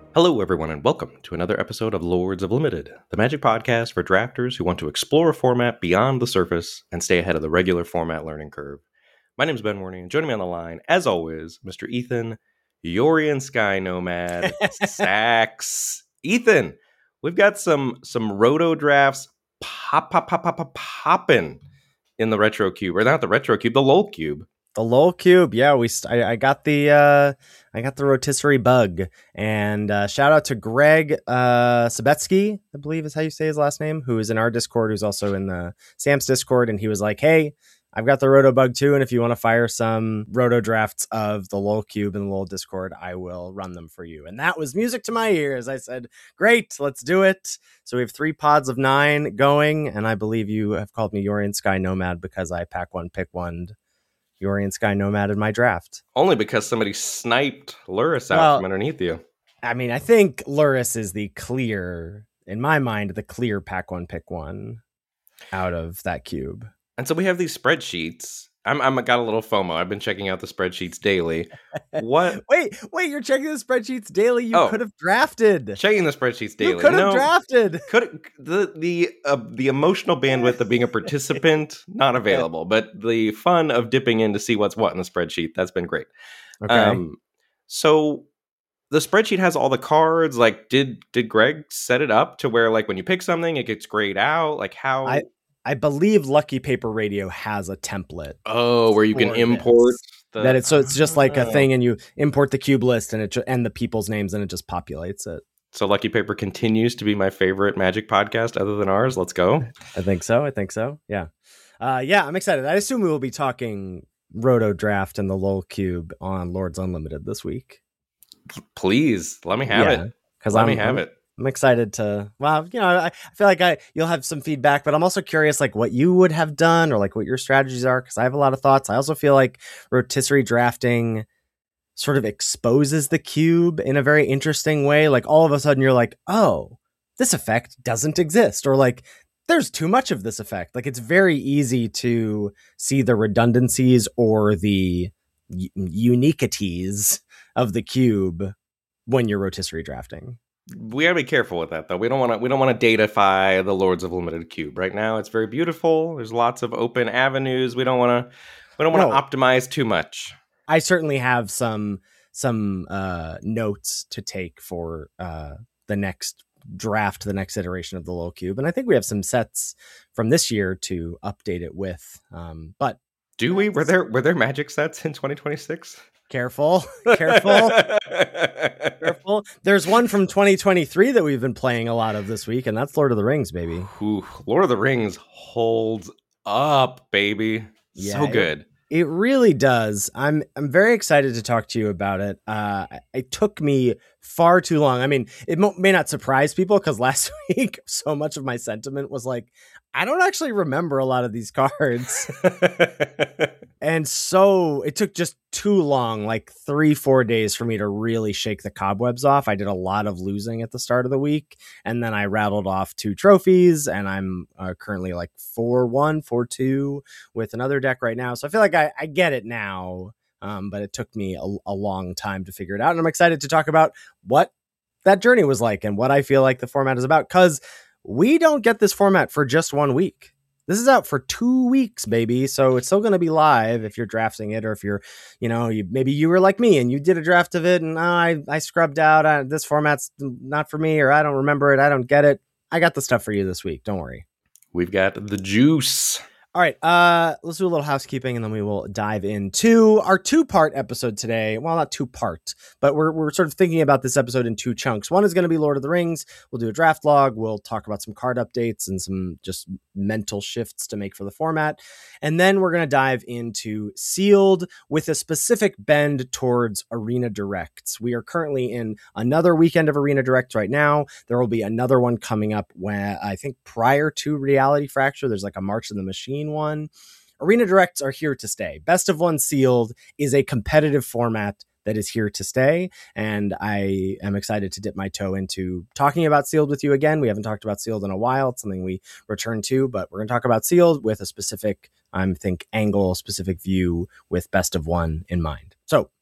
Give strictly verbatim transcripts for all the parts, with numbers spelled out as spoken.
Hello, everyone, and welcome to another episode of Lords of Limited, the Magic podcast for drafters who want to explore a format beyond the surface and stay ahead of the regular format learning curve. My name is Ben Warney, and joining me on the line, as always, Mister Ethan, Yorian Sky Nomad, Sax. Ethan, we've got some some roto drafts pop pop pop pop pop popping in the retro cube, or not the retro cube, the LOL cube. The LOL cube, yeah, we st- I, I got the uh, I got the rotisserie bug, and uh, shout out to Greg uh, Sabetsky, I believe is how you say his last name, who is in our Discord, who's also in the Sam's Discord, and he was like, "Hey, I've got the roto bug too, and if you want to fire some roto drafts of the LOL cube in the LOL Discord, I will run them for you." And that was music to my ears. I said, "Great, let's do it." So we have three pods of nine going, and I believe you have called me Yorian Sky Nomad because I pack one, pick one. Yorian Sky Nomad in my draft. Only because somebody sniped Luris out well, from underneath you. I mean, I think Luris is the clear, in my mind, the clear pack one, pick one out of that cube. And so we have these spreadsheets. I'm I'm got a little FOMO. I've been checking out the spreadsheets daily. What? wait, wait, you're checking the spreadsheets daily? You oh, could have drafted. Checking the spreadsheets daily. You could have no, drafted. Could the the uh, the emotional bandwidth of being a participant not available, but the fun of dipping in to see what's what in the spreadsheet, that's been great. Okay. Um, so the spreadsheet has all the cards. Like, did did Greg set it up to where, like, when you pick something, it gets grayed out? Like, how? I I believe Lucky Paper Radio has a template. Oh, where you can import the, that. It's so it's just like a thing, and you import the cube list and it ju- and the people's names, and it just populates it. So Lucky Paper continues to be my favorite Magic podcast, other than ours. Let's go. I think so. I think so. Yeah, uh, yeah. I'm excited. I assume we will be talking Roto Draft and the LOL Cube on Lords Unlimited this week. Please let me have yeah, it. Because let I'm, me have I'm, it. I'm excited to, well, you know, I, I feel like I you'll have some feedback, but I'm also curious, like, what you would have done or like what your strategies are, because I have a lot of thoughts. I also feel like rotisserie drafting sort of exposes the cube in a very interesting way. Like, all of a sudden you're like, oh, this effect doesn't exist, or like there's too much of this effect. Like, it's very easy to see the redundancies or the u- uniquities of the cube when you're rotisserie drafting. We gotta be careful with that, though. We don't want to. We don't want to datify the Lords of Limited cube right now. It's very beautiful. There's lots of open avenues. We don't want to. We don't want to no, optimize too much. I certainly have some some uh, notes to take for uh, the next draft, the next iteration of the LOL cube, and I think we have some sets from this year to update it with. Um, but do we? Were there were there Magic sets in twenty twenty-six? Careful, careful, careful. There's one from twenty twenty-three that we've been playing a lot of this week, and that's Lord of the Rings, baby. Ooh, Lord of the Rings holds up, baby. Yeah, so good. It, it really does. I'm I'm very excited to talk to you about it. Uh, it took me far too long. I mean, it mo- may not surprise people because last week so much of my sentiment was like, I don't actually remember a lot of these cards. And so it took just too long, like three, four days for me to really shake the cobwebs off. I did a lot of losing at the start of the week, and then I rattled off two trophies, and I'm uh, currently like four one, four two with another deck right now. So I feel like I, I get it now, um, but it took me a, a long time to figure it out. And I'm excited to talk about what that journey was like and what I feel like the format is about, because we don't get this format for just one week. This is out for two weeks, baby. So it's still going to be live if you're drafting it, or if you're, you know, you, maybe you were like me and you did a draft of it and oh, I, I scrubbed out. I, this format's not for me, or I don't remember it. I don't get it. I got the stuff for you this week. Don't worry. We've got the juice. All right, uh, let's do a little housekeeping, and then we will dive into our two-part episode today. Well, not two-part, but we're we're sort of thinking about this episode in two chunks. One is going to be Lord of the Rings. We'll do a draft log. We'll talk about some card updates and some just mental shifts to make for the format. And then we're going to dive into Sealed with a specific bend towards Arena Directs. We are currently in another weekend of Arena Directs right now. There will be another one coming up when I think prior to Reality Fracture. There's like a March of the Machine one. Arena Directs are here to stay. Best of One Sealed is a competitive format that is here to stay, and I am excited to dip my toe into talking about Sealed with you again. We haven't talked about Sealed in a while. It's something we return to, but we're going to talk about Sealed with a specific, I think, angle, specific view with Best of One in mind. So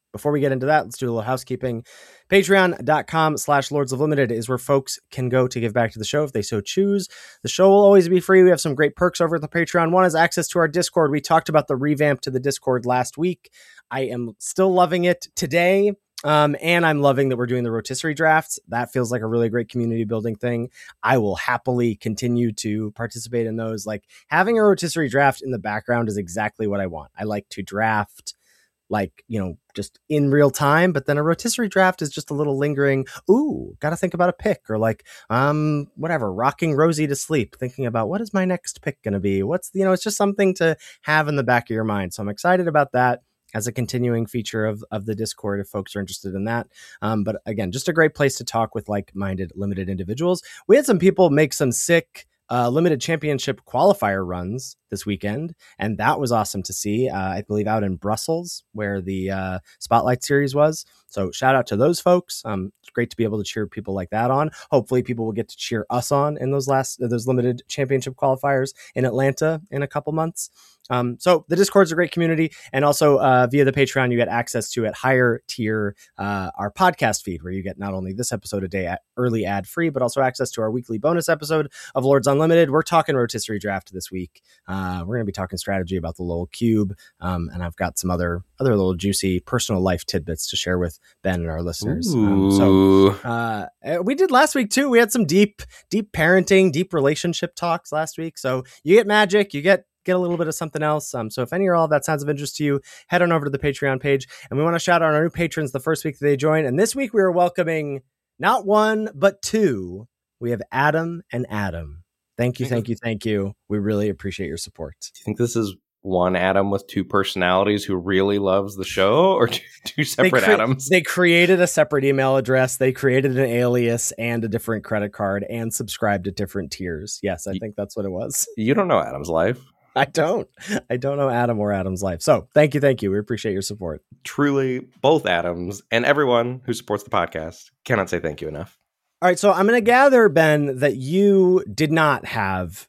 before we get into that, let's do a little housekeeping. Patreon.com slash Lords of Limited is where folks can go to give back to the show if they so choose. The show will always be free. We have some great perks over at the Patreon. One is access to our Discord. We talked about the revamp to the Discord last week. I am still loving it today. Um, and I'm loving that we're doing the rotisserie drafts. That feels like a really great community building thing. I will happily continue to participate in those. Like, having a rotisserie draft in the background is exactly what I want. I like to draft, like, you know, just in real time, but then a rotisserie draft is just a little lingering. Ooh, got to think about a pick, or like, um, whatever, rocking Rosie to sleep, thinking about what is my next pick going to be? What's, you know, it's just something to have in the back of your mind. So I'm excited about that as a continuing feature of, of the Discord, if folks are interested in that. Um, but again, just a great place to talk with like-minded limited individuals. We had some people make some sick uh, limited championship qualifier runs this weekend, and that was awesome to see. Uh, I believe out in Brussels, where the uh, Spotlight Series was. So shout out to those folks. Um, it's great to be able to cheer people like that on. Hopefully people will get to cheer us on in those last those limited championship qualifiers in Atlanta in a couple months. Um, so the Discord's a great community, and also uh, via the Patreon, you get access to at higher tier uh, our podcast feed, where you get not only this episode a day at early ad free, but also access to our weekly bonus episode of Lords Unlimited. We're talking rotisserie draft this week. Uh, we're going to be talking strategy about the Lowell Cube, um, and I've got some other other little juicy personal life tidbits to share with Ben and our listeners. Um, so uh, we did last week too. We had some deep, deep parenting, deep relationship talks last week. So you get magic, you get get a little bit of something else. Um, so if any or all of that sounds of interest to you, head on over to the Patreon page. And we want to shout out our new patrons the first week that they join. And this week we are welcoming not one, but two. We have Adam and Adam. Thank you, thank you, thank you. We really appreciate your support. Do you think this is one Adam with two personalities who really loves the show, or two, two separate they cre- Adams? They created a separate email address. They created an alias and a different credit card and subscribed to different tiers. Yes, I think that's what it was. You don't know Adam's life. I don't. I don't know Adam or Adam's life. So thank you. Thank you. We appreciate your support. Truly, both Adams and everyone who supports the podcast cannot say thank you enough. All right. So I'm going to gather, Ben, that you did not have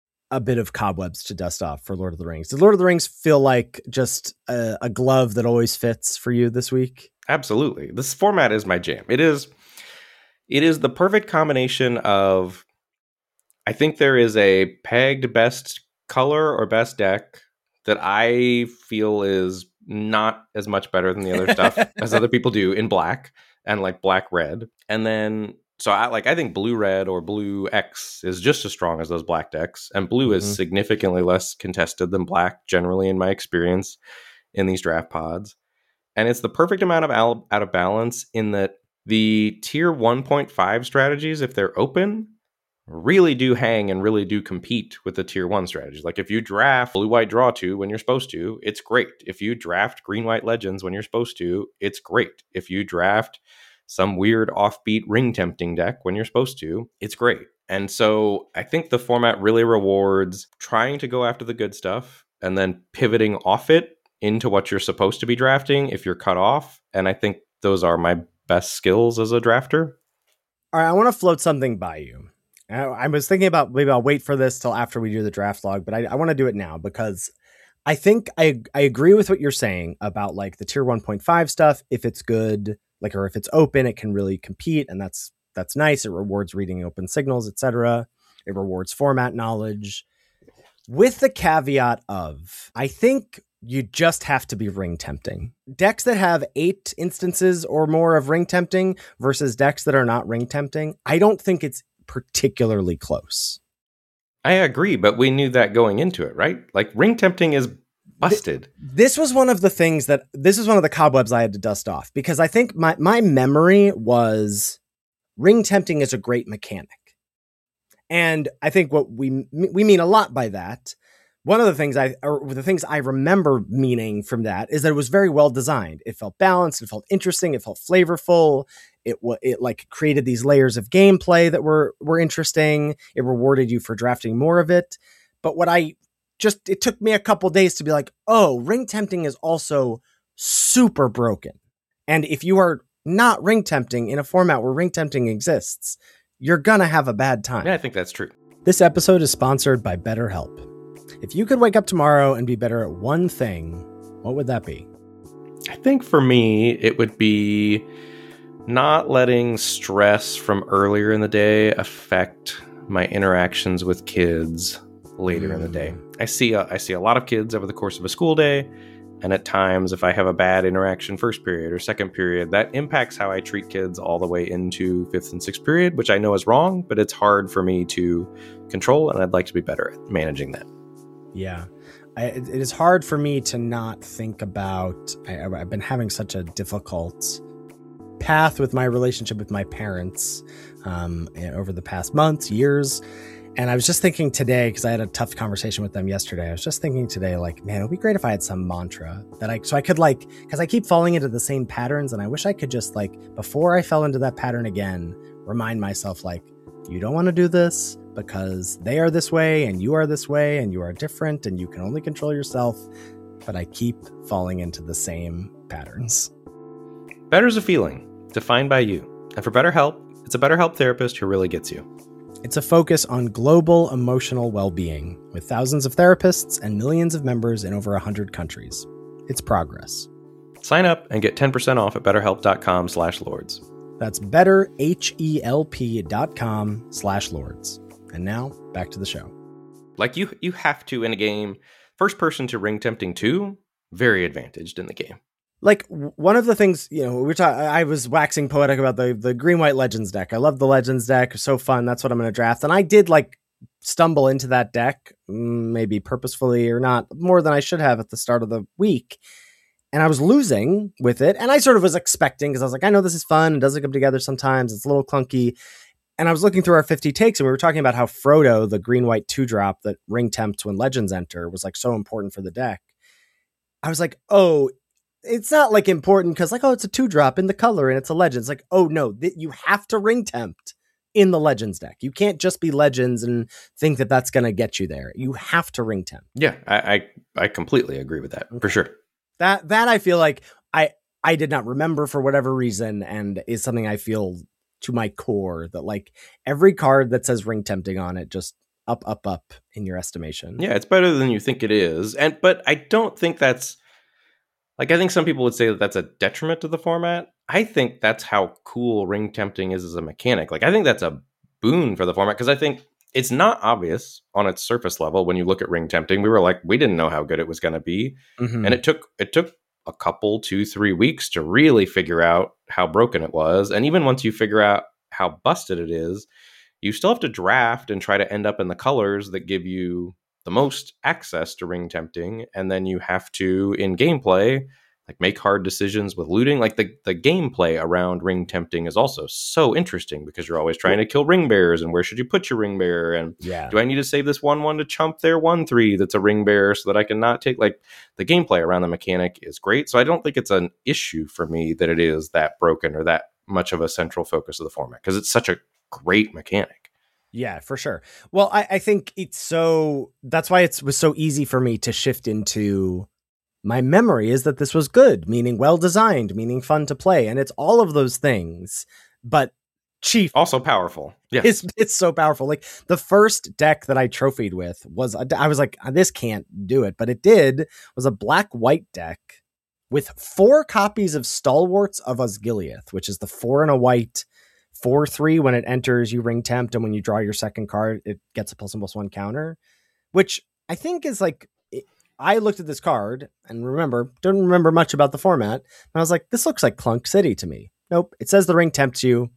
a bit of cobwebs to dust off for Lord of the Rings. Did Lord of the Rings feel like just a, a glove that always fits for you this week? Absolutely. This format is my jam. It is, it is the perfect combination of, I think there is a pegged best color or best deck that I feel is not as much better than the other stuff as other people do in black and like black red. And then, so I like, I think blue red or blue X is just as strong as those black decks. And blue mm-hmm. is significantly less contested than black generally in my experience in these draft pods. And it's the perfect amount of al- out of balance in that the tier one point five strategies, if they're open, really do hang and really do compete with the tier one strategies. Like if you draft blue white draw two when you're supposed to, it's great. If you draft green white legends when you're supposed to, it's great. If you draft some weird offbeat ring tempting deck when you're supposed to, it's great. And so I think the format really rewards trying to go after the good stuff and then pivoting off it into what you're supposed to be drafting if you're cut off. And I think those are my best skills as a drafter. All right, I want to float something by you. I was thinking about maybe I'll wait for this till after we do the draft log, but I, I want to do it now because I think I I agree with what you're saying about like the tier one point five stuff. If it's good, like, or if it's open, it can really compete. And that's, that's nice. It rewards reading open signals, et cetera. It rewards format knowledge with the caveat of, I think you just have to be ring tempting. Decks that have eight instances or more of ring tempting versus decks that are not ring tempting, I don't think it's particularly close. I agree, but we knew that going into it, right? Like ring tempting is busted. This was one of the things that this is one of the cobwebs I had to dust off because I think my, my memory was ring tempting is a great mechanic. And I think what we, we mean a lot by that. One of the things I, or the things I remember meaning from that is that it was very well designed. It felt balanced. It felt interesting. It felt flavorful. It it like created these layers of gameplay that were, were interesting. It rewarded you for drafting more of it. But what I just, it took me a couple days to be like, oh, ring tempting is also super broken. And if you are not ring tempting in a format where ring tempting exists, you're going to have a bad time. Yeah, I think that's true. This episode is sponsored by BetterHelp. If you could wake up tomorrow and be better at one thing, what would that be? I think for me, it would be not letting stress from earlier in the day affect my interactions with kids later mm. in the day. I see a, I see a lot of kids over the course of a school day, and at times if I have a bad interaction first period or second period, that impacts how I treat kids all the way into fifth and sixth period, which I know is wrong, but it's hard for me to control, and I'd like to be better at managing that. Yeah. I, it is hard for me to not think about, I, I've been having such a difficult path with my relationship with my parents um, over the past months, years. And I was just thinking today, because I had a tough conversation with them yesterday. I was just thinking today, like, man, it would be great if I had some mantra that I, so I could like, because I keep falling into the same patterns. And I wish I could just like, before I fell into that pattern again, remind myself, like, you don't want to do this because they are this way and you are this way and you are different and you can only control yourself. But I keep falling into the same patterns. Better is a feeling defined by you. And for BetterHelp, it's a BetterHelp therapist who really gets you. It's a focus on global emotional well-being with thousands of therapists and millions of members in over one hundred countries. It's progress. Sign up and get ten percent off at betterhelp.com slash lords. That's betterhelp.com slash lords. And now, back to the show. Like, you you have to, in a game, first person to ring tempting two, very advantaged in the game. Like, one of the things, you know, we were talking, I was waxing poetic about the, the Green White Legends deck. I love the Legends deck. So fun. That's what I'm going to draft. And I did, like, stumble into that deck, maybe purposefully or not, more than I should have at the start of the week. And I was losing with it. And I sort of was expecting, because I was like, I know this is fun. It doesn't come together sometimes. It's a little clunky. And I was looking through our fifty takes, and we were talking about how Frodo, the green white two drop that ring tempts when Legends enter, was like so important for the deck. I was like, oh, it's not like important because like, oh, it's a two drop in the color and it's a Legends. Like, oh no, th- you have to ring tempt in the Legends deck. You can't just be Legends and think that that's going to get you there. You have to ring tempt. Yeah, I, I, I completely agree with that, okay. For sure. That, that I feel like I, I did not remember for whatever reason, and is something I feel to my core that like every card that says ring tempting on it, just up, up, up in your estimation. Yeah, it's better than you think it is. And, but I don't think that's, like, I think some people would say that that's a detriment to the format. I think that's how cool ring tempting is as a mechanic. Like, I think that's a boon for the format, because I think it's not obvious on its surface level when you look at ring tempting. We were like, we didn't know how good it was going to be. Mm-hmm. And it took it took a couple, two, three weeks to really figure out how broken it was. And even once you figure out how busted it is, you still have to draft and try to end up in the colors that give you the most access to ring tempting, and then you have to, in gameplay, like make hard decisions with looting. Like the, the gameplay around ring tempting is also so interesting, because you're always trying to kill ring bearers, and where should you put your ring bearer, and yeah. do I need to save this one one to chump their one three that's a ring bearer so that I can not take, like, the gameplay around the mechanic is great. So I don't think it's an issue for me that it is that broken or that much of a central focus of the format, because it's such a great mechanic. Yeah, for sure. Well, I, I think it's so, that's why it was so easy for me to shift into my memory is that this was good, meaning well designed, meaning fun to play. And it's all of those things, but Chief also powerful. Yes. It's, it's so powerful. Like the first deck that I trophied with was, a, I was like, this can't do it, but it did, was a black white deck with four copies of Stalwarts of Osgiliath, which is the four and a white four three. When it enters, you ring tempt, and when you draw your second card, it gets a plus one plus one counter, which I think is like, it, I looked at this card and remember, don't remember much about the format. And I was like, this looks like Clunk City to me. Nope. It says the ring tempts you,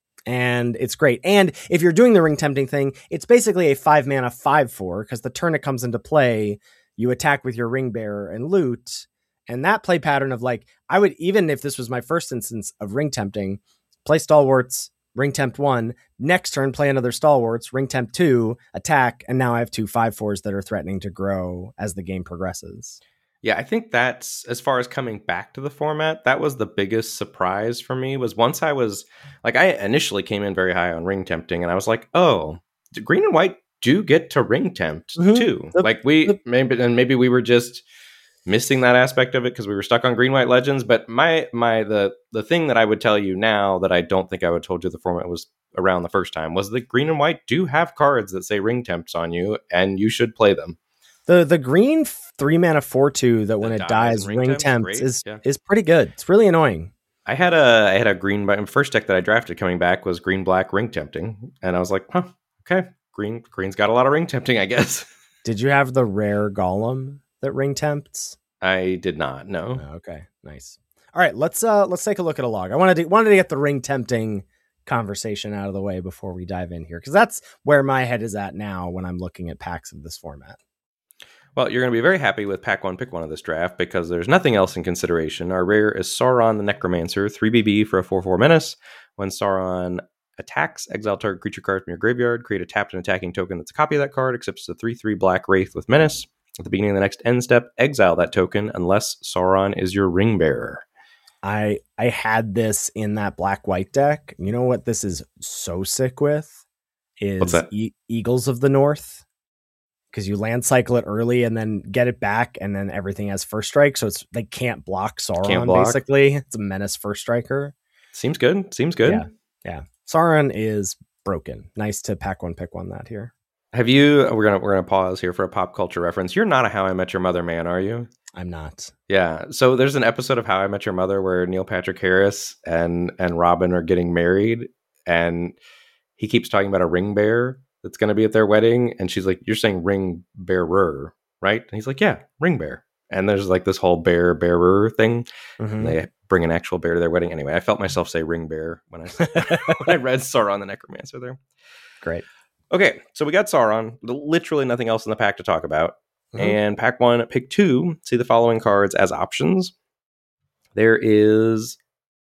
and it's great. And if you're doing the ring tempting thing, it's basically a five mana five four, because the turn it comes into play, you attack with your ring bearer and loot. And that play pattern of like, I would, even if this was my first instance of ring tempting, play Stalwarts, ring tempt one, next turn play another Stalwarts, ring tempt two, attack, and now I have two five fours that are threatening to grow as the game progresses. Yeah, I think that's, as far as coming back to the format, that was the biggest surprise for me, was once I was, like, I initially came in very high on ring tempting, and I was like, oh, green and white do get to ring tempt mm-hmm. too. The, like we, the, maybe, and maybe we were just missing that aspect of it because we were stuck on green white Legends. But my my the the thing that I would tell you now that I don't think I would have told you the format was around the first time was that green and white do have cards that say ring tempts on you, and you should play them. The the green three mana four two that when That it dies dies and ring ring temps, temps great, is yeah. is pretty good. It's really annoying. I had a I had a green my first deck that I drafted coming back was green black ring tempting, and I was like, huh, okay, green green's got a lot of ring tempting, I guess. Did you have the rare golem that ring tempts? I did not. No. Oh, okay, nice. All right, let's uh let's take a look at a log. I wanted to wanted to get the ring tempting conversation out of the way before we dive in here, because that's where my head is at now when I'm looking at packs of this format. Well, you're going to be very happy with pack one, pick one of this draft because there's nothing else in consideration. Our rare is Sauron the Necromancer, three B B for a four four menace. When Sauron attacks, exile target creature card from your graveyard, create a tapped and attacking token that's a copy of that card, except it's a three three black wraith with menace. At the beginning of the next end step, exile that token unless Sauron is your ring bearer. I I had this in that black white deck. You know what this is so sick with? Is What's that? E- Eagles of the North. Because you land cycle it early and then get it back, and then everything has first strike, so it's they can't block Sauron. Can't block. Basically, it's a menace first striker. Seems good. Seems good. Yeah, yeah. Sauron is broken. Nice to pack one, pick one that here. Have you? We're gonna we're gonna pause here for a pop culture reference. You're not a How I Met Your Mother man, are you? I'm not. Yeah. So there's an episode of How I Met Your Mother where Neil Patrick Harris and and Robin are getting married, and he keeps talking about a ring bearer that's going to be at their wedding. And she's like, you're saying ring bearer, right? And he's like, yeah, ring bear. And there's like this whole bear bearer thing. Mm-hmm. And they bring an actual bear to their wedding. Anyway, I felt myself say ring bear when I, when I read Sauron the Necromancer there. Great. Okay. So we got Sauron, literally nothing else in the pack to talk about. Mm-hmm. And pack one, pick two, see the following cards as options. There is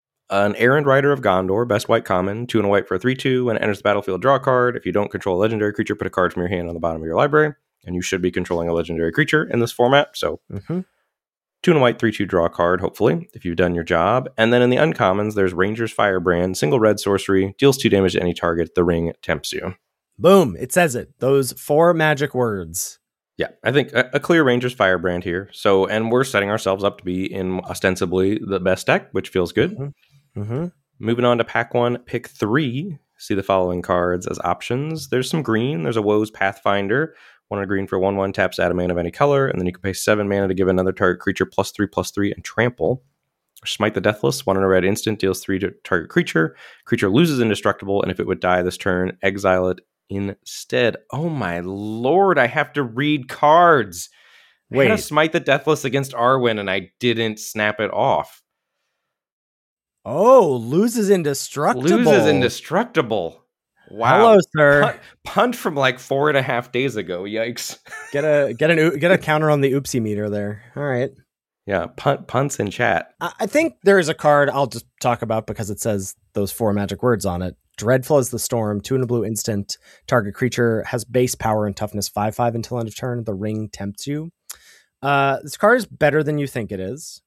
an Errand Rider of Gondor, best white common, two and a white for a three two. When it enters the battlefield, draw a card. If you don't control a legendary creature, put a card from your hand on the bottom of your library. And you should be controlling a legendary creature in this format. So mm-hmm. two and a white, three two, draw a card, hopefully, if you've done your job. And then in the uncommons, there's Ranger's Firebrand, single red sorcery, deals two damage to any target. The ring tempts you. Boom. It says it. Those four magic words. Yeah, I think a, a clear Ranger's Firebrand here. So, and we're setting ourselves up to be in ostensibly the best deck, which feels good. Mm-hmm. Mm-hmm. Moving on to pack one, pick three. See the following cards as options. There's some green. There's a Woe's Pathfinder. One green for one one, taps, add a mana of any color, and then you can pay seven mana to give another target creature plus three, plus three, and trample. Smite the Deathless. One in a red instant, deals three to target creature. Creature loses indestructible, and if it would die this turn, exile it instead. Oh my lord, I have to read cards. Wait. I had to smite the Deathless against Arwen, and I didn't snap it off. Oh, loses indestructible. Loses indestructible. Wow. Hello, sir. Punt, punt from like four and a half days ago. Yikes. Get a get an get a counter on the oopsie meter there. All right. Yeah, punt punts in chat. I think there is a card I'll just talk about because it says those four magic words on it. Dreadful as the Storm, two and a blue instant. Target creature has base power and toughness five five until end of turn. The ring tempts you. Uh, this card is better than you think it is.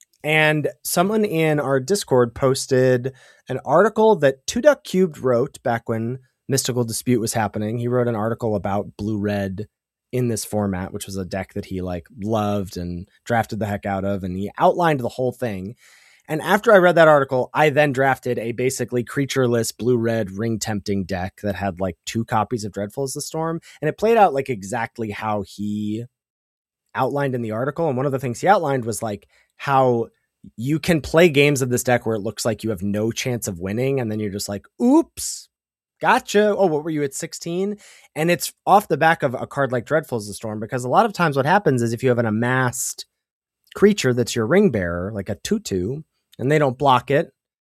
And someone in our Discord posted an article that Two Duck Cubed wrote back when Mystical Dispute was happening. He wrote an article about blue-red in this format, which was a deck that he like loved and drafted the heck out of. And he outlined the whole thing. And after I read that article, I then drafted a basically creatureless blue-red ring-tempting deck that had like two copies of Dreadful as the Storm. And it played out like exactly how he outlined in the article. And one of the things he outlined was like how you can play games of this deck where it looks like you have no chance of winning. And then you're just like, oops, gotcha. Oh, what were you at sixteen? And it's off the back of a card like Dreadful as the Storm, because a lot of times what happens is if you have an amassed creature that's your ring bearer, like a two two, and they don't block it,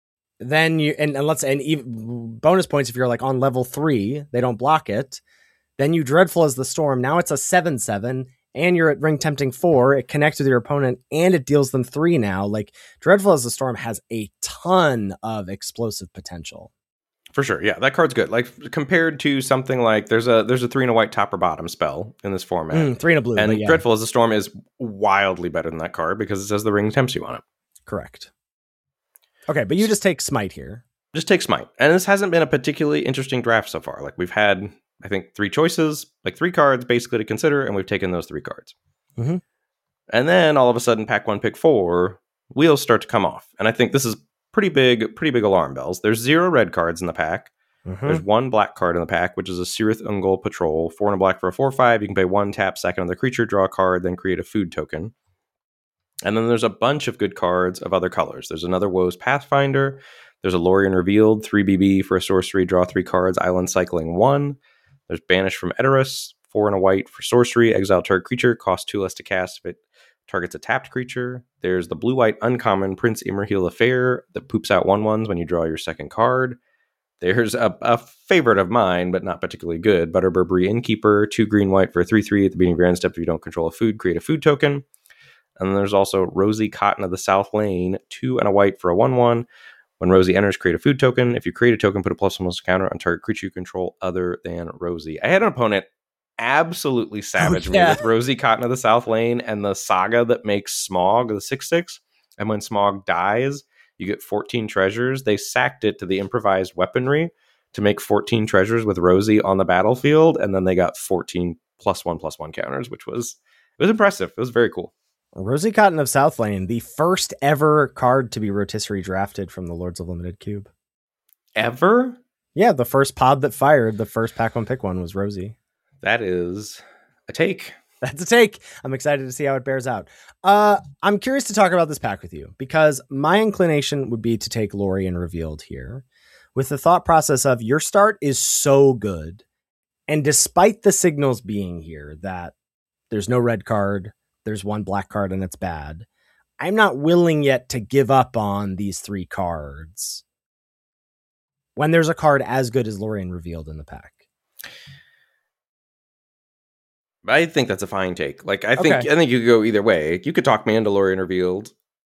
then you, and, and let's, and even bonus points if you're like on level three, they don't block it, then you Dreadful as the Storm. Now it's a seven seven. And you're at ring tempting four, it connects with your opponent, and it deals them three now. Like, Dreadful as the Storm has a ton of explosive potential. For sure, yeah, that card's good. Like, compared to something like, there's a there's a three and a white top or bottom spell in this format. Mm, three and a blue. And yeah. Dreadful as the Storm is wildly better than that card because it says the ring tempts you on it. Correct. Okay, but you just take Smite here. Just take Smite. And this hasn't been a particularly interesting draft so far. Like, we've had, I think, three choices, like three cards basically to consider, and we've taken those three cards. Mm-hmm. And then all of a sudden, pack one, pick four, wheels start to come off. And I think this is pretty big, pretty big alarm bells. There's zero red cards in the pack. Mm-hmm. There's one black card in the pack, which is a Cirith Ungol Patrol. Four and a black for a four five. You can pay one, tap, second on the creature, draw a card, then create a food token. And then there's a bunch of good cards of other colors. There's another Woe's Pathfinder. There's a Lorien Revealed, three B B for a sorcery, draw three cards, island cycling one. There's Banished from Edoras, four and a white for sorcery, exile target creature, cost two less to cast if it targets a tapped creature. There's the blue-white uncommon Prince Imrahil Affair that poops out one-ones when you draw your second card. There's a, a favorite of mine, but not particularly good, Butterburberry Innkeeper, two green-white for a three three at the beginning of your end step. If you don't control a food, create a food token. And then there's also Rosie Cotton of the South Lane, two and a white for a one one. When Rosie enters, create a food token. If you create a token, put a plus one plus counter on target creature you control other than Rosie. I had an opponent absolutely savage Oh, yeah. me with Rosie Cotton of the South Lane and the saga that makes Smog, the six six. And when Smog dies, you get fourteen treasures. They sacked it to the improvised weaponry to make fourteen treasures with Rosie on the battlefield. And then they got fourteen plus one plus one counters, which was, it was impressive. It was very cool. Rosie Cotton of South Lane, the first ever card to be rotisserie drafted from the Lords of Limited Cube. Ever? Yeah, the first pod that fired, the first pack one pick one was Rosie. That is a take. That's a take. I'm excited to see how it bears out. Uh, I'm curious to talk about this pack with you because my inclination would be to take Lorien Revealed here with the thought process of your start is so good. And despite the signals being here that there's no red card, there's one black card and it's bad, I'm not willing yet to give up on these three cards when there's a card as good as Lorien Revealed in the pack. I think that's a fine take. Like, I think Okay. I think you could go either way. You could talk me into Lorien Revealed.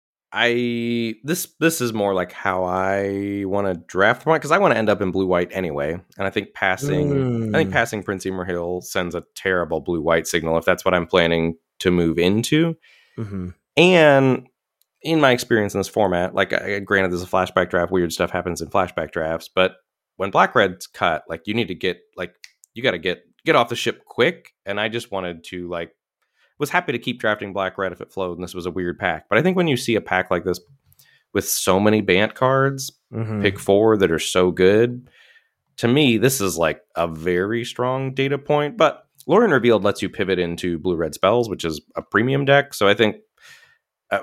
I this this is more like how I want to draft one because I want to end up in blue white anyway. And I think passing Mm. I think passing Prince Imrahil sends a terrible blue white signal if that's what I'm planning to move into. Mm-hmm. And in my experience in this format, like I, granted, there's a flashback draft, weird stuff happens in flashback drafts, but when black red's cut, like you need to get like you got to get get off the ship quick. And I just wanted to like was happy to keep drafting black red if it flowed, and this was a weird pack. But I think when you see a pack like this with so many Bant cards, Mm-hmm. pick four that are so good, to me, this is like a very strong data point. But Lorien Revealed lets you pivot into blue-red spells, which is a premium deck. So I think uh,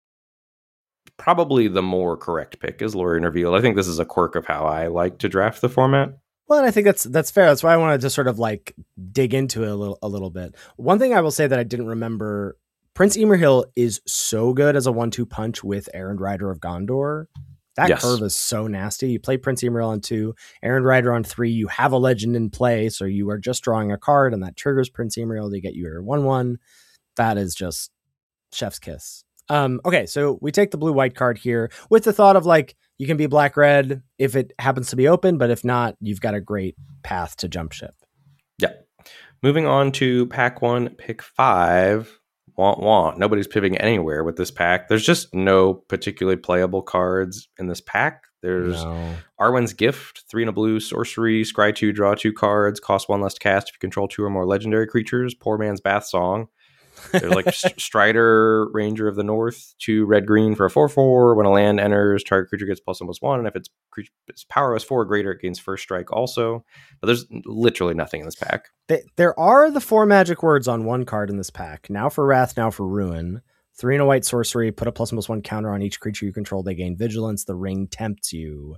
probably the more correct pick is Lorien Revealed. I think this is a quirk of how I like to draft the format. Well, and I think that's that's fair. That's why I wanted to sort of like dig into it a little a little bit. One thing I will say that I didn't remember: Prince Imrahil is so good as a one-two punch with Errand Rider of Gondor. That Yes. curve is so nasty. You play Prince Imrahil on two, Errand Rider on three. You have a legend in play, so you are just drawing a card, and that triggers Prince Imrahil to get you your one-one. That is just chef's kiss. Um, okay, so we take the blue-white card here with the thought of like, you can be black-red if it happens to be open, but if not, you've got a great path to jump ship. Yeah. Moving on to pack one, pick five. Want, want. Nobody's pivoting anywhere with this pack. There's just no particularly playable cards in this pack. There's No. Arwen's Gift, three and a blue, sorcery, scry two, draw two cards, cost one less to cast if you control two or more legendary creatures. Poor Man's Bath Song. There's like Strider, Ranger of the North, two red green for a four four. When a land enters, target creature gets plus one plus one, and if its, creature, its power is four or greater, it gains first strike also. But there's literally nothing in this pack. Th- There are the four magic words on one card in this pack. Now for Wrath, now for Ruin. Three and a white sorcery, put a plus one plus one counter on each creature you control. They gain vigilance. The ring tempts you.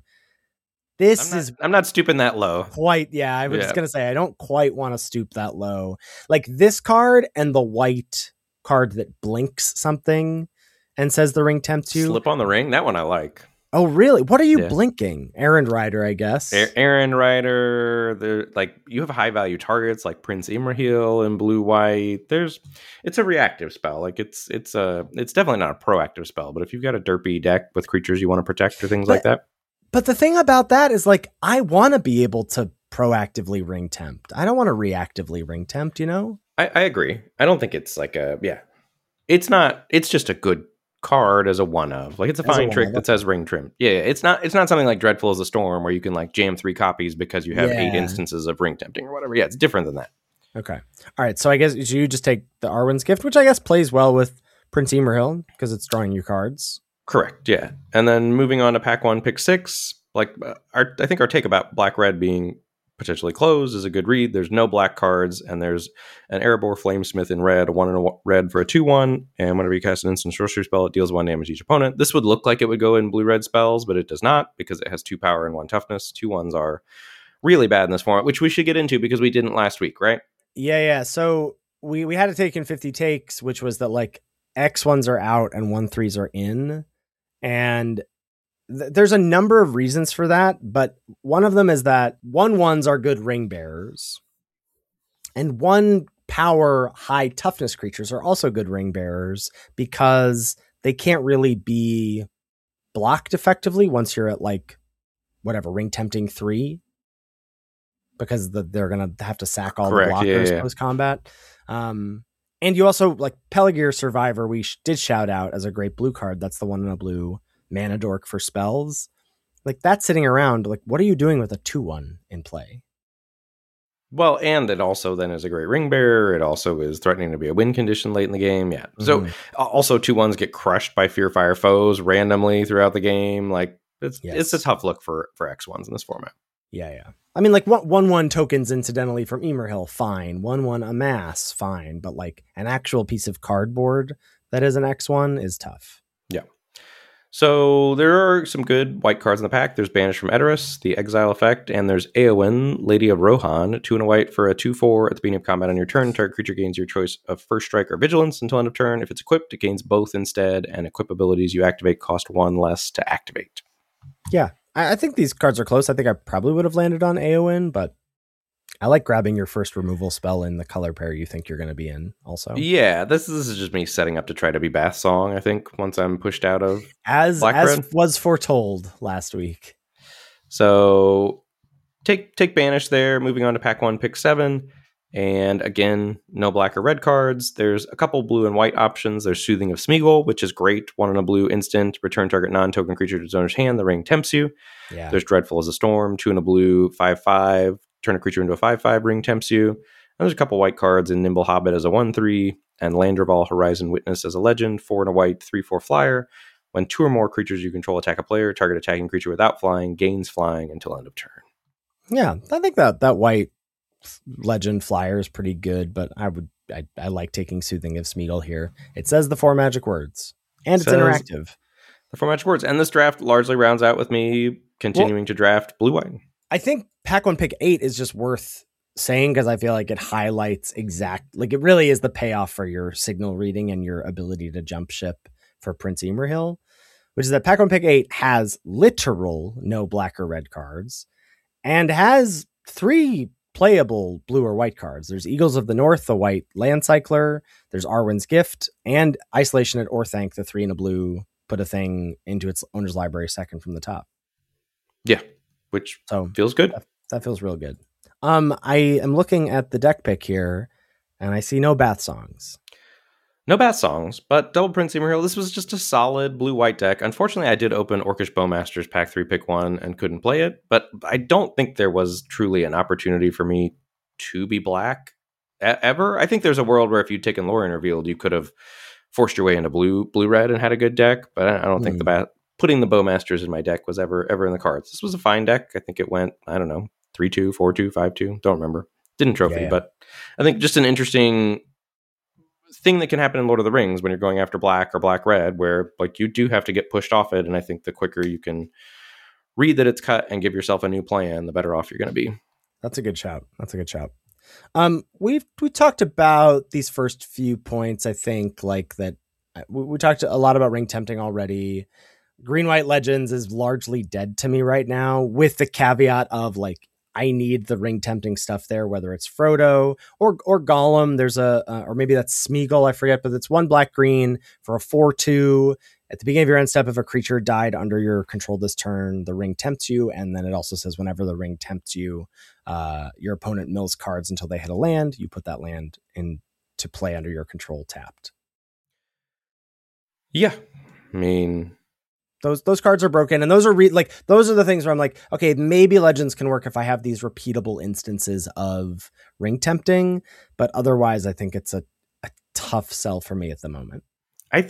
This I'm not, is I'm not stooping that low. quite, yeah, I was Yeah. just going to say, I don't quite want to stoop that low. Like this card and the white card that blinks something and says the ring tempts you. Slip on the ring. That one I like. Oh, really? What are you Yeah. blinking? Errand Rider, I guess. A- Aaron Rider. There, like you have high value targets like Prince Imrahil and blue white. There's, it's a reactive spell. Like it's it's a it's definitely not a proactive spell. But if you've got a derpy deck with creatures you want to protect or things But- like that, But the thing about that is like, I want to be able to proactively ring tempt. I don't want to reactively ring tempt, you know? I, I agree. I don't think it's like a yeah. It's not. It's just a good card as a one of. Like it's a As a fine one trick of, that says ring trim. Yeah, yeah, it's not. It's not something like Dreadful as a Storm where you can like jam three copies because you have eight Yeah. instances of ring tempting or whatever. Yeah, it's different than that. Okay. All right. So I guess you just take the Arwen's Gift, which I guess plays well with Prince Imrahil because it's drawing you cards. Correct. Yeah, and then moving on to pack one, pick six. like uh, our I think our take about black red being potentially closed is a good read. There's no black cards, and there's an Erebor Flamesmith in red, a one and a red for a two one, and whenever you cast an instant sorcery spell, it deals one damage to each opponent. This would look like it would go in blue red spells, but it does not because it has two power and one toughness. Two ones are really bad in this format, which we should get into because we didn't last week, right? Yeah, yeah. So we we had to take in fifty takes, which was that like X ones are out and one threes are in, and th- there's a number of reasons for that, but one of them is that one ones are good ring bearers, and one power high toughness creatures are also good ring bearers because they can't really be blocked effectively once you're at like whatever ring tempting three, because the, they're gonna have to sack all Correct, the blockers yeah, yeah. post combat. Um, and you also like Pelargir Survivor. We sh- did shout out as a great blue card. That's the one in a blue mana dork for spells. Like that's sitting around. Like, what are you doing with a two one in play? Well, and it also then is a great ring bearer. It also is threatening to be a win condition late in the game. Yeah. Mm-hmm. So also two ones get crushed by Fear Fire foes randomly throughout the game. Like it's yes. it's a tough look for for X ones in this format. Yeah, yeah. I mean, like one one, one tokens incidentally from Emerhill, fine. One one amass, fine. But like an actual piece of cardboard that is an X one is tough. Yeah. So there are some good white cards in the pack. There's Banish from Edoras, the Exile effect, and there's Eowyn, Lady of Rohan, two and a white for a two four at the beginning of combat on your turn. Target creature gains your choice of First Strike or Vigilance until end of turn. If it's equipped, it gains both instead, and equip abilities you activate cost one less to activate. Yeah, I, I think these cards are close. I think I probably would have landed on Eowyn, but I like grabbing your first removal spell in the color pair you think you're going to be in also. Yeah, this, this is just me setting up to try to be Bath Song, I think, once I'm pushed out of As Black as Red. was foretold last week. So take take Banish there, moving on to pack one, pick seven. And again, no black or red cards. There's a couple blue and white options. There's Soothing of Smeagol, which is great. One in a blue instant. Return target non-token creature to its owner's hand. The ring tempts you. Yeah. There's Dreadful as a Storm. Two in a blue, five five. Turn a creature into a five five. Ring tempts you. And there's a couple white cards in Nimble Hobbit as a one three. And Landreval Horizon Witness as a legend. Four in a white, three four flyer. When two or more creatures you control attack a player, target attacking creature without flying gains flying until end of turn. Yeah, I think that that white legend flyer is pretty good, but I would I, I like taking Soothing of Smeagol here. It says the four magic words, and it's interactive. The four magic words, and this draft largely rounds out with me continuing well, to draft blue white. I think pack one pick eight is just worth saying because I feel like it highlights exact like it really is the payoff for your signal reading and your ability to jump ship for Prince Emerhill, which is that pack one pick eight has literal no black or red cards and has three playable blue or white cards. There's Eagles of the North, the white land cycler. There's Arwen's Gift and Isolation at Orthanc, the three in a blue, put a thing into its owner's library second from the top. Yeah, which so feels good. That, that feels real good. Um, I am looking at the deck pick here, and I see no Bath Songs. No Bath Songs, but Double Prince Emerhill. This was just a solid blue-white deck. Unfortunately, I did open Orcish Bowmasters Pack three, Pick one, and couldn't play it, but I don't think there was truly an opportunity for me to be black a- ever. I think there's a world where if you'd taken Lorien Revealed, you could have forced your way into blue, blue-red and had a good deck, but I don't mm. think the ba- putting the Bowmasters in my deck was ever ever in the cards. This was a fine deck. I think it went, I don't know, three two, four two, five two, don't remember. Didn't trophy, yeah, yeah. But I think just an interesting thing that can happen in Lord of the Rings when you're going after black or black red, where like you do have to get pushed off it, and I think the quicker you can read that it's cut and give yourself a new plan, the better off you're going to be. That's a good shout. That's a good shout. Um, we've we talked about these first few points. I think like that we, we talked a lot about ring tempting already. Green White Legends is largely dead to me right now, with the caveat of like I need the ring tempting stuff there, whether it's Frodo or or Gollum. There's a, uh, or maybe that's Smeagol, I forget, but it's one black green for a four two. At the beginning of your end step, if a creature died under your control this turn, the ring tempts you. And then it also says whenever the ring tempts you, uh, your opponent mills cards until they hit a land. You put that land into play under your control tapped. Yeah. I mean... Those those cards are broken, and those are re- like those are the things where I'm like, okay, maybe Legends can work if I have these repeatable instances of ring tempting, but otherwise, I think it's a, a tough sell for me at the moment. I think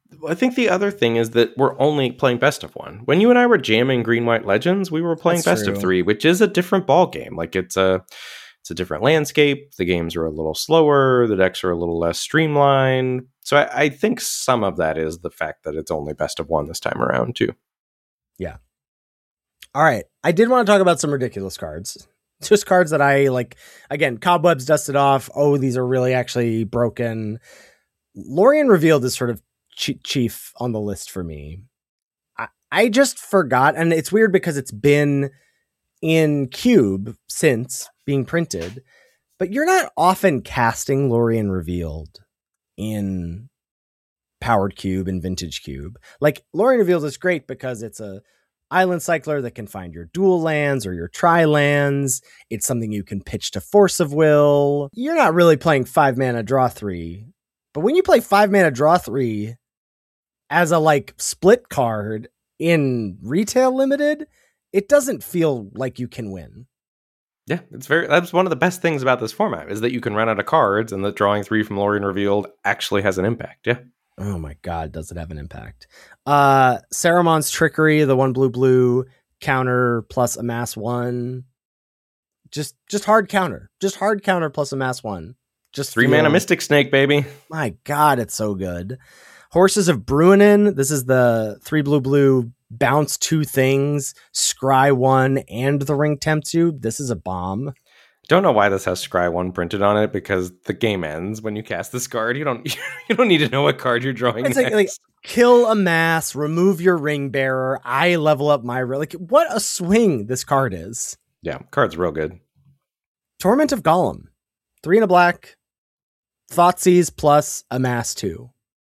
I think the other thing is that we're only playing best of one. When you and I were jamming Green White Legends, we were playing That's best true. of three, which is a different ball game. Like it's a it's a different landscape. The games are a little slower. The decks are a little less streamlined. So I, I think some of that is the fact that it's only best of one this time around too. Yeah. All right. I did want to talk about some ridiculous cards. Just cards that I like. Again, cobwebs dusted off. Oh, these are really actually broken. Lorien Revealed is sort of ch- chief on the list for me. I, I just forgot. And it's weird because it's been in Cube since being printed, but you're not often casting Lorien Revealed in Powered Cube and Vintage Cube. Like Lorien Revealed is great because it's a island cycler that can find your dual lands or your tri lands. It's something you can pitch to Force of Will. You're not really playing five mana draw three, but when you play five mana draw three as a like split card in retail limited, it doesn't feel like you can win. Yeah, it's very. That's one of the best things about this format is that you can run out of cards, and that drawing three from Lorien Revealed actually has an impact. Yeah. Oh my God, does it have an impact? Uh, Saramon's Trickery, the one blue blue counter plus amass one. Just, just hard counter. Just hard counter plus amass one. Just three feels, mana Mystic Snake, baby. My God, it's so good. Horses of Bruinen. This is the three blue blue bounce two things, scry one, and the ring tempts you. This is a bomb. Don't know why this has Scry one printed on it because the game ends when you cast this card. You don't you don't need to know what card you're drawing It's next. like, like kill a mass, remove your ring bearer. I level up my like. What a swing this card is. Yeah, card's real good. Torment of Golem, three and a black, Thoughtseize plus amass two.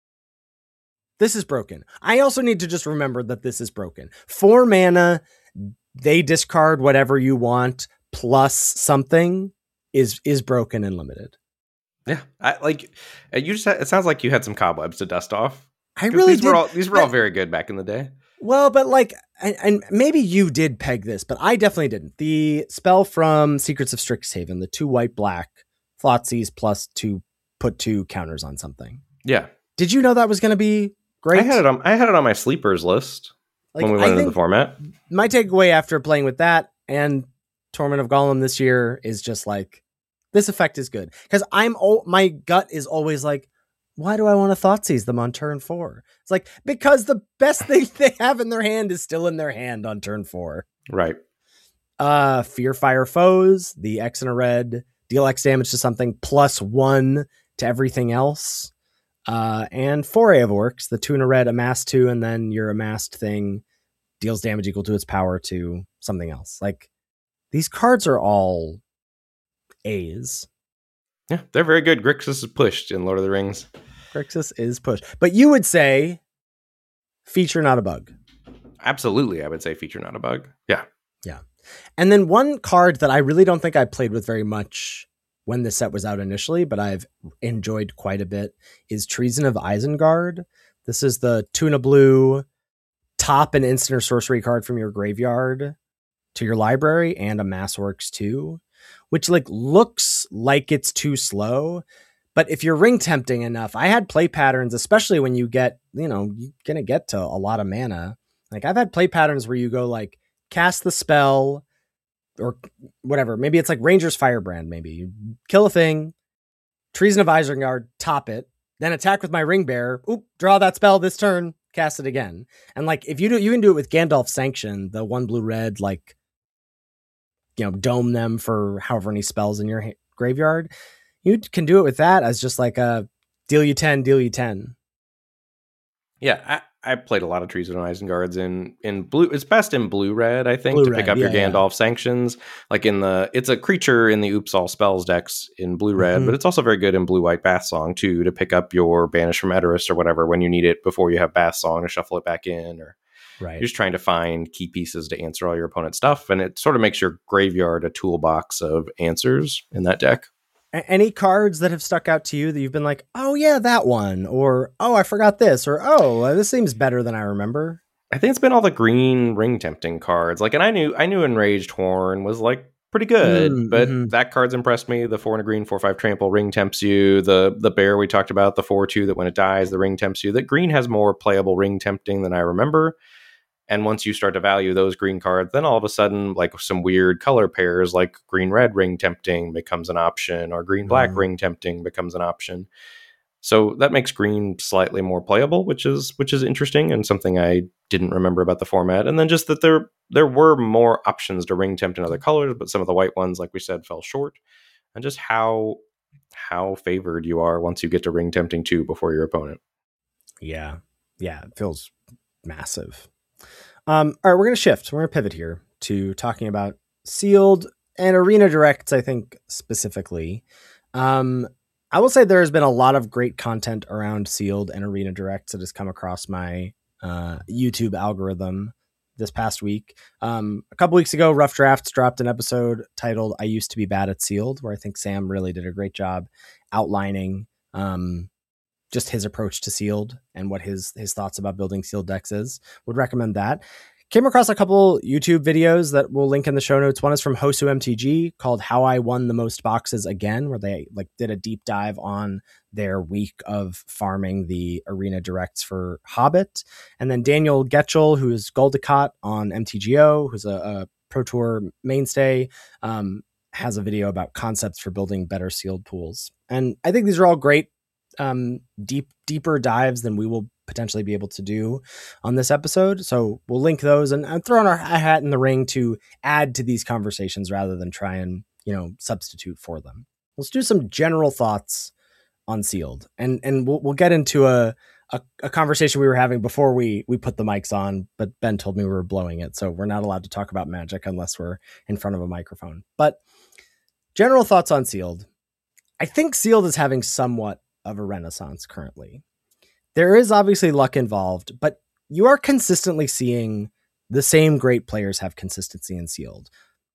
This is broken. I also need to just remember that this is broken. Four mana, they discard whatever you want. Plus something is is broken and limited. Yeah, I, like you just. Had, it sounds like you had some cobwebs to dust off. I really these did. Were all, these were but, all very good back in the day. Well, but like, and, and maybe you did peg this, but I definitely didn't. The spell from Secrets of Strixhaven, the two white black Thoughtseize plus two put two counters on something. Yeah. Did you know that was going to be great? I had it on. I had it on my sleepers list like, when we went I into the format. My takeaway after playing with that and Torment of Golem this year is just like, this effect is good. Because I'm o- my gut is always like, why do I want to Thoughtseize them on turn four? It's like, because the best thing they have in their hand is still in their hand on turn four. Right. Uh, Fear Fire Foes, the X and a red, deal X damage to something, plus one to everything else. Uh, and Foray of Orcs, the two and a red, amass two, and then your amassed thing deals damage equal to its power to something else. Like, these cards are all A's. Yeah, they're very good. Grixis is pushed in Lord of the Rings. Grixis is pushed. But you would say feature, not a bug. Absolutely, I would say feature, not a bug. Yeah. Yeah. And then one card that I really don't think I played with very much when this set was out initially, but I've enjoyed quite a bit, is Treason of Isengard. This is the two and a blue top an instant or sorcery card from your graveyard to your library and a Mass Orcs too, which like looks like it's too slow. But if you're ring tempting enough, I had play patterns, especially when you get, you know, you're going to get to a lot of mana. Like I've had play patterns where you go like cast the spell or whatever. Maybe it's like Ranger's Firebrand. Maybe you kill a thing, Treason of Isengard, top it, then attack with my ring bearer. Oop, draw that spell this turn, cast it again. And like, if you do, you can do it with Gandalf Sanction, the one blue red, like, you know, dome them for however many spells in your ha- graveyard. You can do it with that as just like a deal you ten, deal you ten. Yeah, I, I played a lot of Treason of Isengards in in blue. It's best in blue red, I think, Blue to red, pick up yeah, your Gandalf yeah. sanctions. Like in the, it's a creature in the Oops All Spells decks in blue red, Mhm. but it's also very good in blue white Bath Song too, to pick up your Banish from Edoras or whatever when you need it before you have Bath Song to shuffle it back in, or Right. you're just trying to find key pieces to answer all your opponent's stuff, and it sort of makes your graveyard a toolbox of answers in that deck. A- Any cards that have stuck out to you that you've been like, oh yeah, that one, or oh, I forgot this, or oh, this seems better than I remember? I think it's been all the green ring tempting cards. Like, and I knew I knew Enraged Horn was like pretty good, Mm, but mm-hmm. that card's impressed me. The four and a green, four five trample, ring tempts you. The the bear we talked about, the four two that when it dies, the ring tempts you. That green has more playable ring tempting than I remember. And once you start to value those green cards, then all of a sudden, like some weird color pairs like green red ring tempting becomes an option, or green black Mm. ring tempting becomes an option. So that makes green slightly more playable, which is which is interesting and something I didn't remember about the format. And then just that there there were more options to ring tempt in other colors, but some of the white ones, like we said, fell short. And just how how favored you are once you get to ring tempting two before your opponent. Yeah. Yeah. It feels massive. Um, all right, we're going to shift. We're going to pivot here to talking about sealed and arena directs, I think, specifically. Um, I will say there has been a lot of great content around sealed and arena directs that has come across my uh, YouTube algorithm this past week. Um, a couple weeks ago, Rough Drafts dropped an episode titled I Used to Be Bad at Sealed, where I think Sam really did a great job outlining um, just his approach to sealed and what his his thoughts about building sealed decks is. Would recommend that. Came across a couple YouTube videos that we'll link in the show notes. One is from Hosu M T G called How I Won the Most Boxes Again, where they like did a deep dive on their week of farming the arena directs for Hobbit. And then Daniel Getchell, who's Goldicott on M T G O, who's a, a Pro Tour mainstay, um, has a video about concepts for building better sealed pools. And I think these are all great um, deep, deeper dives than we will potentially be able to do on this episode. So we'll link those and, and throw our hat in the ring to add to these conversations rather than try and, you know, substitute for them. Let's do some general thoughts on sealed, and, and we'll, we'll get into a, a, a conversation we were having before we, we put the mics on, but Ben told me we were blowing it. So we're not allowed to talk about Magic unless we're in front of a microphone, but general thoughts on sealed. I think sealed is having somewhat of a renaissance currently. There is obviously luck involved, but you are consistently seeing the same great players have consistency in sealed.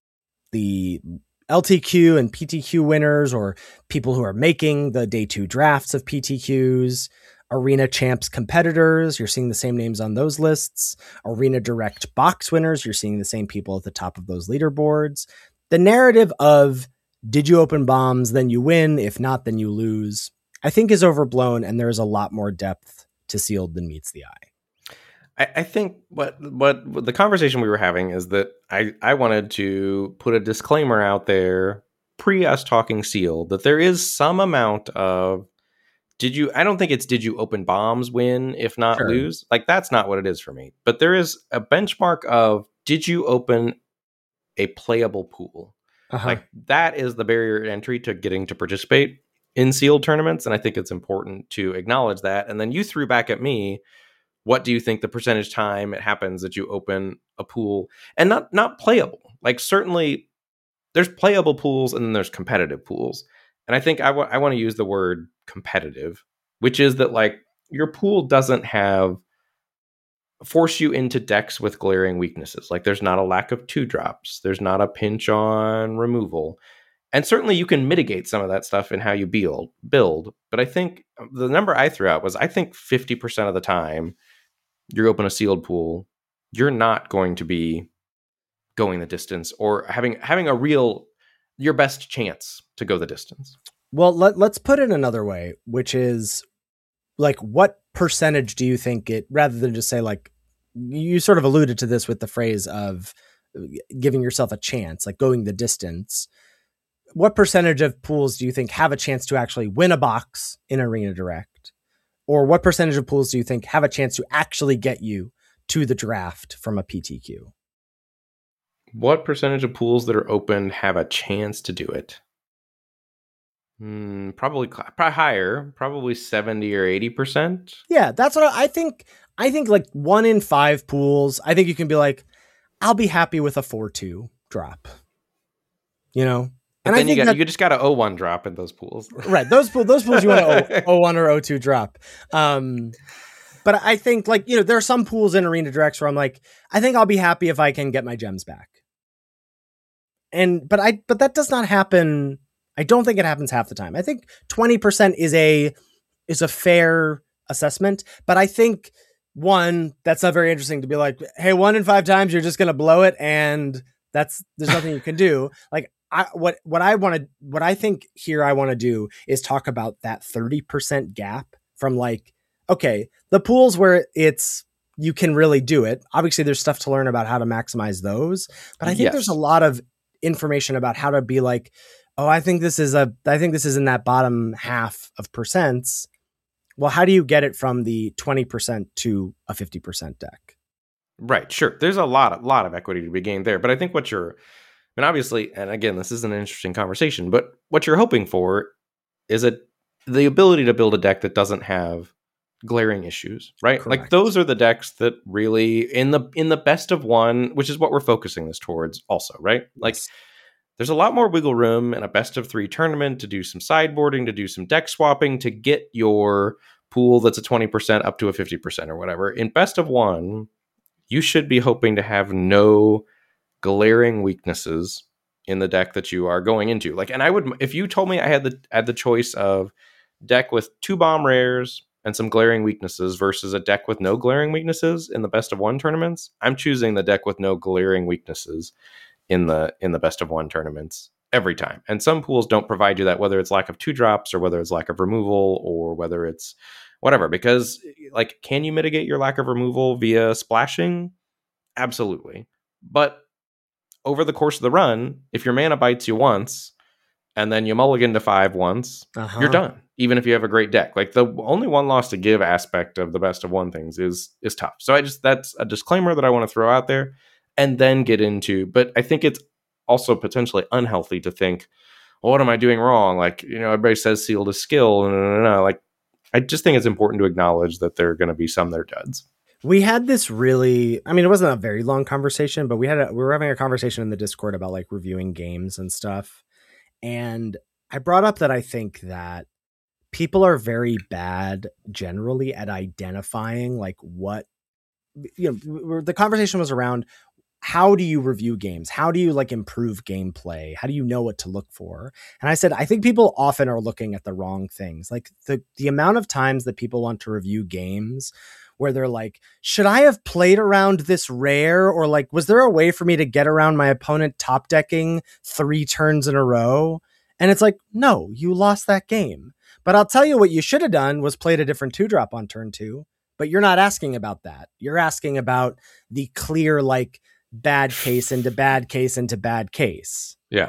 The L T Q and P T Q winners, or people who are making the day two drafts of P T Qs, arena champs competitors, you're seeing the same names on those lists. Arena direct box winners, you're seeing the same people at the top of those leaderboards. The narrative of did you open bombs, then you win. If not, then you lose, I think is overblown, and there is a lot more depth to sealed than meets the eye. I, I think what, what what the conversation we were having is that I, I wanted to put a disclaimer out there pre us talking sealed that there is some amount of did you I don't think it's did you open bombs win if not Sure. lose, like that's not what it is for me, but there is a benchmark of did you open a playable pool. Uh-huh. Like that is the barrier to entry to getting to participate in sealed tournaments. And I think it's important to acknowledge that. And then you threw back at me, what do you think the percentage time it happens that you open a pool and not, not playable? Like certainly there's playable pools and then there's competitive pools. And I think I, w- I want to use the word competitive, which is that like your pool doesn't have force you into decks with glaring weaknesses. Like there's not a lack of two drops. There's not a pinch on removal. And certainly you can mitigate some of that stuff in how you build, build. But I think the number I threw out was I think fifty percent of the time you open a sealed pool, you're not going to be going the distance or having having a real, your best chance to go the distance. Well, let, let's put it another way, which is like, what percentage do you think it, rather than just say like, you sort of alluded to this with the phrase of giving yourself a chance, like going the distance. What percentage of pools do you think have a chance to actually win a box in Arena Direct? Or what percentage of pools do you think have a chance to actually get you to the draft from a P T Q? What percentage of pools that are open have a chance to do it? Hmm, probably, probably higher, probably seventy or eighty percent. Yeah, that's what I, I think. I think like one in five pools, I think you can be like, I'll be happy with a four two drop. You know? But and then I think you got that, you just got a oh one drop in those pools. Right. Those pools, those pools you want to oh one or oh two drop. Um, but I think like, you know, there are some pools in Arena Directs where I'm like, I think I'll be happy if I can get my gems back. And, but I, but that does not happen. I don't think it happens half the time. I think twenty percent is a, is a fair assessment, but I think one, that's not very interesting to be like, hey, one in five times you're just going to blow it and That's there's nothing you can do. Like I what what I want to what I think here I want to do is talk about that thirty percent gap from like, okay, the pools where it's you can really do it. Obviously there's stuff to learn about how to maximize those, but I think Yes. there's a lot of information about how to be like, oh, I think this is a I think this is in that bottom half of percents. Well, how do you get it from the twenty percent to a fifty percent deck? Right, sure. There's a lot, a lot of equity to be gained there. But I think what you're, I mean, obviously, and again, this is an interesting conversation, but what you're hoping for is a, the ability to build a deck that doesn't have glaring issues, right? Correct. Like those are the decks that really, in the in the best of one, which is what we're focusing this towards also, right? Like Yes. there's a lot more wiggle room in a best of three tournament to do some sideboarding, to do some deck swapping, to get your pool that's a twenty percent up to a fifty percent or whatever. In best of one, you should be hoping to have no glaring weaknesses in the deck that you are going into. Like, and I would, if you told me I had the had the choice of deck with two bomb rares and some glaring weaknesses versus a deck with no glaring weaknesses in the best of one tournaments, I'm choosing the deck with no glaring weaknesses in the in the best of one tournaments every time. And some pools don't provide you that, whether it's lack of two drops or whether it's lack of removal or whether it's whatever, because like, can you mitigate your lack of removal via splashing? Absolutely. But over the course of the run, if your mana bites you once and then you mulligan to five once, Uh-huh. you're done. Even if you have a great deck, like the only one loss to give aspect of the best of one things is is tough. So I just, that's a disclaimer that I want to throw out there and then get into. But I think it's also potentially unhealthy to think, well, what am I doing wrong? Like, you know, everybody says sealed is skill. No, no, no, no. Like, I just think it's important to acknowledge that there are going to be some that are duds. We had this really, I mean, it wasn't a very long conversation, but we had a, we were having a conversation in the Discord about like reviewing games and stuff. And I brought up that I think that people are very bad generally at identifying like what, you know, the conversation was around how do you review games? How do you like improve gameplay? How do you know what to look for? And I said, I think people often are looking at the wrong things. Like the, the amount of times that people want to review games where they're like, should I have played around this rare? Or like, was there a way for me to get around my opponent top decking three turns in a row? And it's like, no, you lost that game. But I'll tell you what you should have done was played a different two drop on turn two. But you're not asking about that. You're asking about the clear, like, bad case into bad case into bad case. Yeah.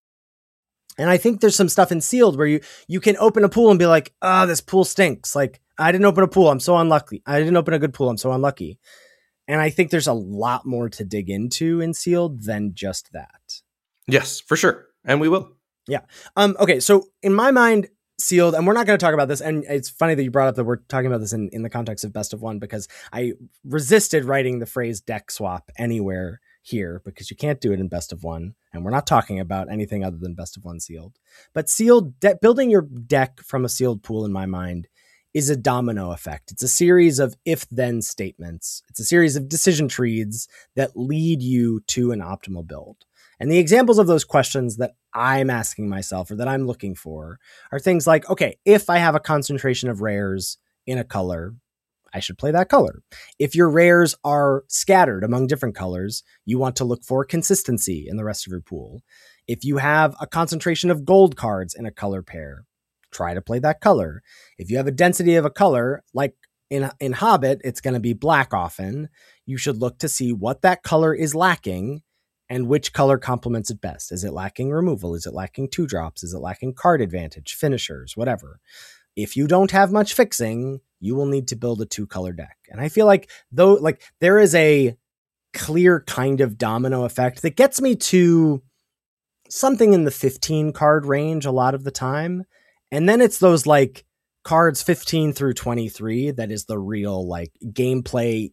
And I think there's some stuff in sealed where you, you can open a pool and be like, oh, this pool stinks. Like, I didn't open a pool. I'm so unlucky. I didn't open a good pool. I'm so unlucky. And I think there's a lot more to dig into in sealed than just that. Yes, for sure. And we will. Yeah. Um, okay. So in my mind, sealed, and we're not going to talk about this. And it's funny that you brought up that we're talking about this in, in the context of best of one, because I resisted writing the phrase deck swap anywhere here because you can't do it in best of one. And we're not talking about anything other than best of one sealed. But sealed, de- building your deck from a sealed pool in my mind is a domino effect. It's a series of if-then statements. It's a series of decision trees that lead you to an optimal build. And the examples of those questions that I'm asking myself or that I'm looking for are things like, okay, if I have a concentration of rares in a color, I should play that color. If your rares are scattered among different colors, you want to look for consistency in the rest of your pool. If you have a concentration of gold cards in a color pair, try to play that color. If you have a density of a color, like in, in Hobbit, it's going to be black often, you should look to see what that color is lacking and which color complements it best. Is it lacking removal? Is it lacking two drops? Is it lacking card advantage, finishers, whatever? If you don't have much fixing, you will need to build a two color deck. And I feel like though, like there is a clear kind of domino effect that gets me to something in the fifteen card range a lot of the time. And then it's those like cards fifteen through twenty-three that is the real like gameplay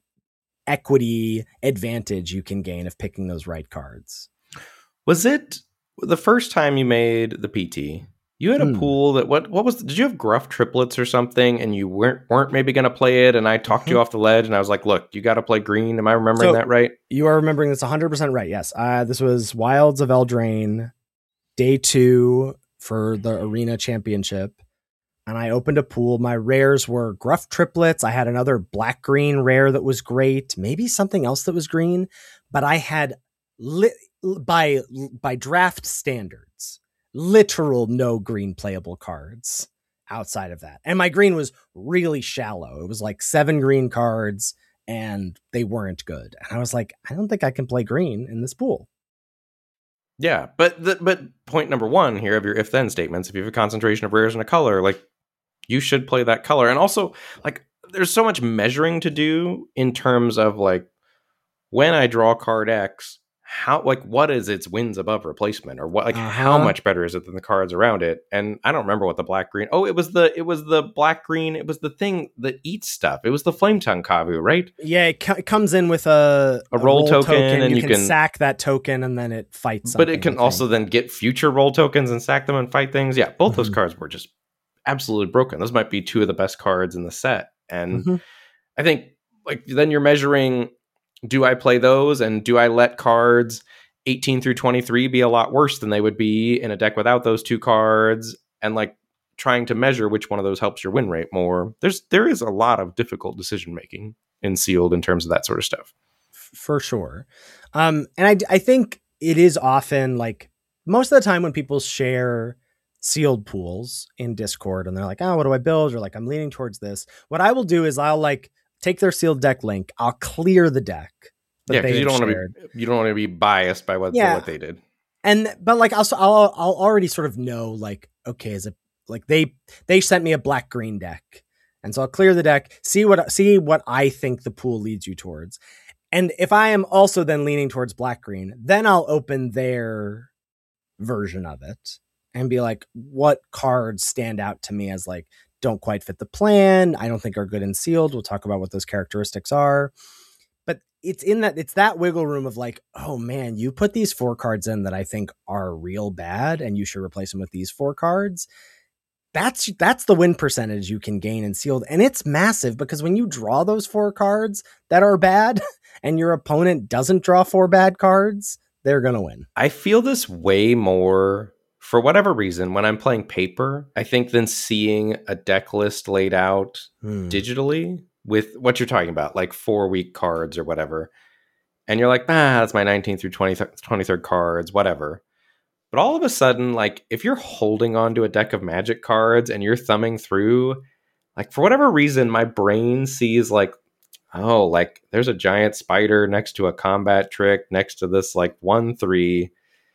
equity advantage you can gain of picking those right cards. Was it the first time you made the P T? You had a Hmm. pool that what what was did you have gruff triplets or something and you weren't weren't maybe going to play it and I talked Mhm. you off the ledge and I was like, "Look, you got to play green." Am I remembering So- that right? You are remembering this one hundred percent right. Yes. Uh, this was Wilds of Eldraine, day two for the Arena Championship. And I opened a pool. My rares were gruff triplets. I had another black green rare that was great. Maybe something else that was green. But I had li- by by draft standards, literal no green playable cards outside of that. And my green was really shallow. It was like seven green cards and they weren't good. And I was like, I don't think I can play green in this pool. Yeah, but the, but point number one here of your if-then statements, if you have a concentration of rares in a color, like, you should play that color. And also, like, there's so much measuring to do in terms of, like, when I draw card X, how, like, what is its wins above replacement, or what, like, uh-huh. how much better is it than the cards around it? And I don't remember what the black green. Oh, it was the it was the black green. It was the thing that eats stuff. It was the Flame Tongue Kavu, right? Yeah, it, co- it comes in with a, a, a roll, roll token, token, and you, you can, can sack that token, and then it fights. But it can also then get future roll tokens and sack them and fight things. Yeah, both mm-hmm. those cards were just absolutely broken. Those might be two of the best cards in the set, and mm-hmm. I think, like, then you're measuring. Do I play those, and do I let cards eighteen through twenty-three be a lot worse than they would be in a deck without those two cards? And, like, trying to measure which one of those helps your win rate more. There's there is a lot of difficult decision making in Sealed in terms of that sort of stuff. For sure. Um, and I, I think it is often, like, most of the time when people share Sealed pools in Discord and they're like, oh, what do I build? Or like, I'm leaning towards this. What I will do is I'll, like, take their Sealed deck link. I'll clear the deck. Yeah, because you don't want to be you don't want to be biased by what yeah. what they did. And but like also I'll I'll already sort of know, like, okay, is it like they they sent me a black green deck, and so I'll clear the deck, see what see what I think the pool leads you towards, and if I am also then leaning towards black green, then I'll open their version of it and be like, what cards stand out to me as, like, don't quite fit the plan, I don't think are good in Sealed. We'll talk about what those characteristics are. But it's in that, it's that wiggle room of, like, oh man, you put these four cards in that I think are real bad and you should replace them with these four cards. That's, that's the win percentage you can gain in Sealed. And it's massive, because when you draw those four cards that are bad and your opponent doesn't draw four bad cards, they're going to win. I feel this way more, for whatever reason, when I'm playing paper, I think, than seeing a deck list laid out hmm. digitally with what you're talking about, like four week cards or whatever. And you're like, ah, that's my nineteenth through twenty-third cards, whatever. But all of a sudden, like, if you're holding on to a deck of Magic cards and you're thumbing through, like, for whatever reason, my brain sees, like, oh, like, there's a giant spider next to a combat trick next to this, like, one three.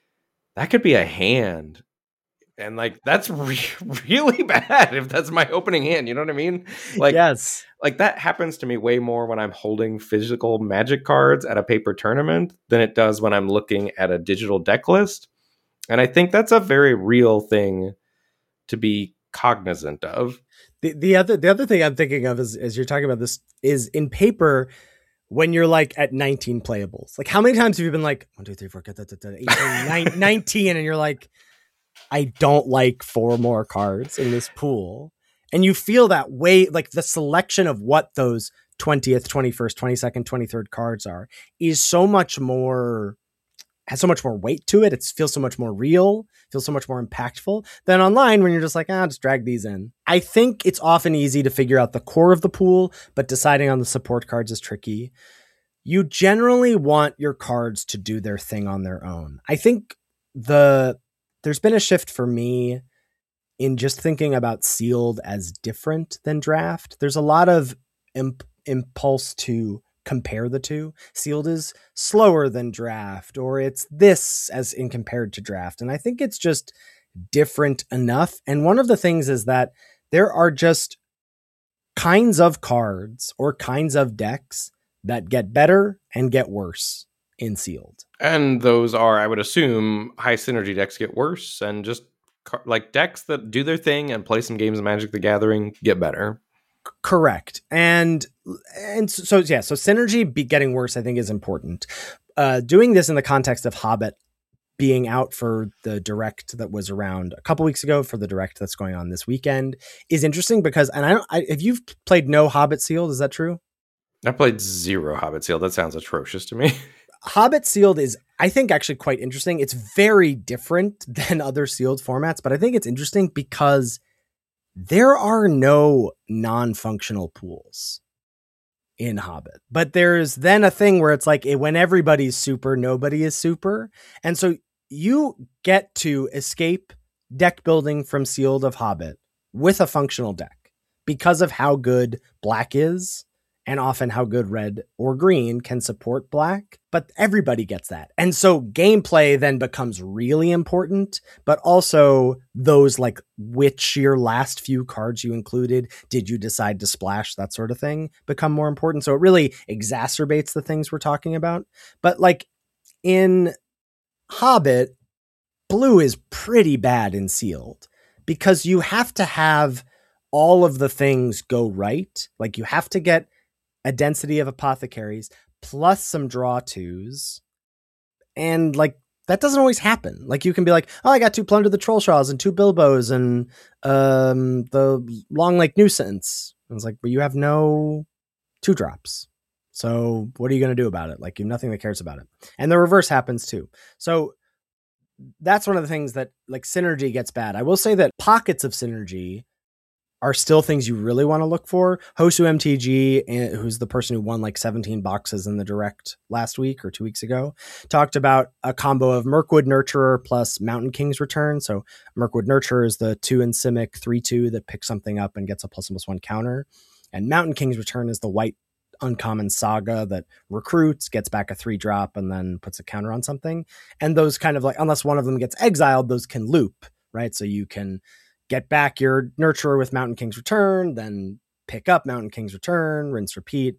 That could be a hand. And, like, that's re- really bad if that's my opening hand. You know what I mean? Like, yes. Like, that happens to me way more when I'm holding physical Magic cards at a paper tournament than it does when I'm looking at a digital deck list. And I think that's a very real thing to be cognizant of. The the other the other thing I'm thinking of is, as you're talking about this, is in paper, when you're, like, at nineteen playables. Like, how many times have you been like, one, two, three, four, eighteen, nineteen, and you're like, I don't like four more cards in this pool. And you feel that way, like, the selection of what those twentieth, twenty-first, twenty-second, twenty-third cards are is so much more, has so much more weight to it. It feels so much more real, feels so much more impactful than online when you're just like, ah, just drag these in. I think it's often easy to figure out the core of the pool, but deciding on the support cards is tricky. You generally want your cards to do their thing on their own. I think the there's been a shift for me in just thinking about Sealed as different than Draft. There's a lot of imp- impulse to compare the two. Sealed is slower than Draft, or it's this as in compared to Draft. And I think it's just different enough. And one of the things is that there are just kinds of cards or kinds of decks that get better and get worse in Sealed. And those are, I would assume, high synergy decks get worse, and just like decks that do their thing and play some games of Magic the Gathering get better. C- correct. And and so, yeah, so synergy be getting worse, I think, is important. Uh, doing this in the context of Hobbit being out for the direct that was around a couple weeks ago for the direct that's going on this weekend is interesting because, and I don't, I, if you've played no Hobbit Sealed, is that true? I played zero Hobbit Sealed. That sounds atrocious to me. Hobbit Sealed is, I think, actually quite interesting. It's very different than other Sealed formats, but I think it's interesting because there are no non-functional pools in Hobbit. But there's then a thing where it's like when everybody's super, nobody is super. And so you get to escape deck building from Sealed of Hobbit with a functional deck because of how good black is and often how good red or green can support black, but everybody gets that. And so gameplay then becomes really important, but also those like which your last few cards you included, did you decide to splash, that sort of thing, become more important. So it really exacerbates the things we're talking about. But like in Hobbit, blue is pretty bad in Sealed because you have to have all of the things go right. Like you have to get a density of apothecaries plus some draw twos. And like, that doesn't always happen. Like you can be like, oh, I got two Plunder the Trollshaws and two Bilbos and um, the Long Lake Nuisance. And it's like, but you have no two drops. So what are you going to do about it? Like you have nothing that cares about it. And the reverse happens too. So that's one of the things that like synergy gets bad. I will say that pockets of synergy are still things you really want to look for. Hosu M T G, who's the person who won like seventeen boxes in the direct last week or two weeks ago, talked about a combo of Mirkwood Nurturer plus Mountain King's Return. So Mirkwood Nurturer is the two in Simic three two that picks something up and gets a plus one plus one counter. And Mountain King's Return is the white uncommon Saga that recruits, gets back a three drop, and then puts a counter on something. And those kind of like, unless one of them gets exiled, those can loop, right? So you can get back your Nurturer with Mountain King's Return, then pick up Mountain King's Return, rinse, repeat.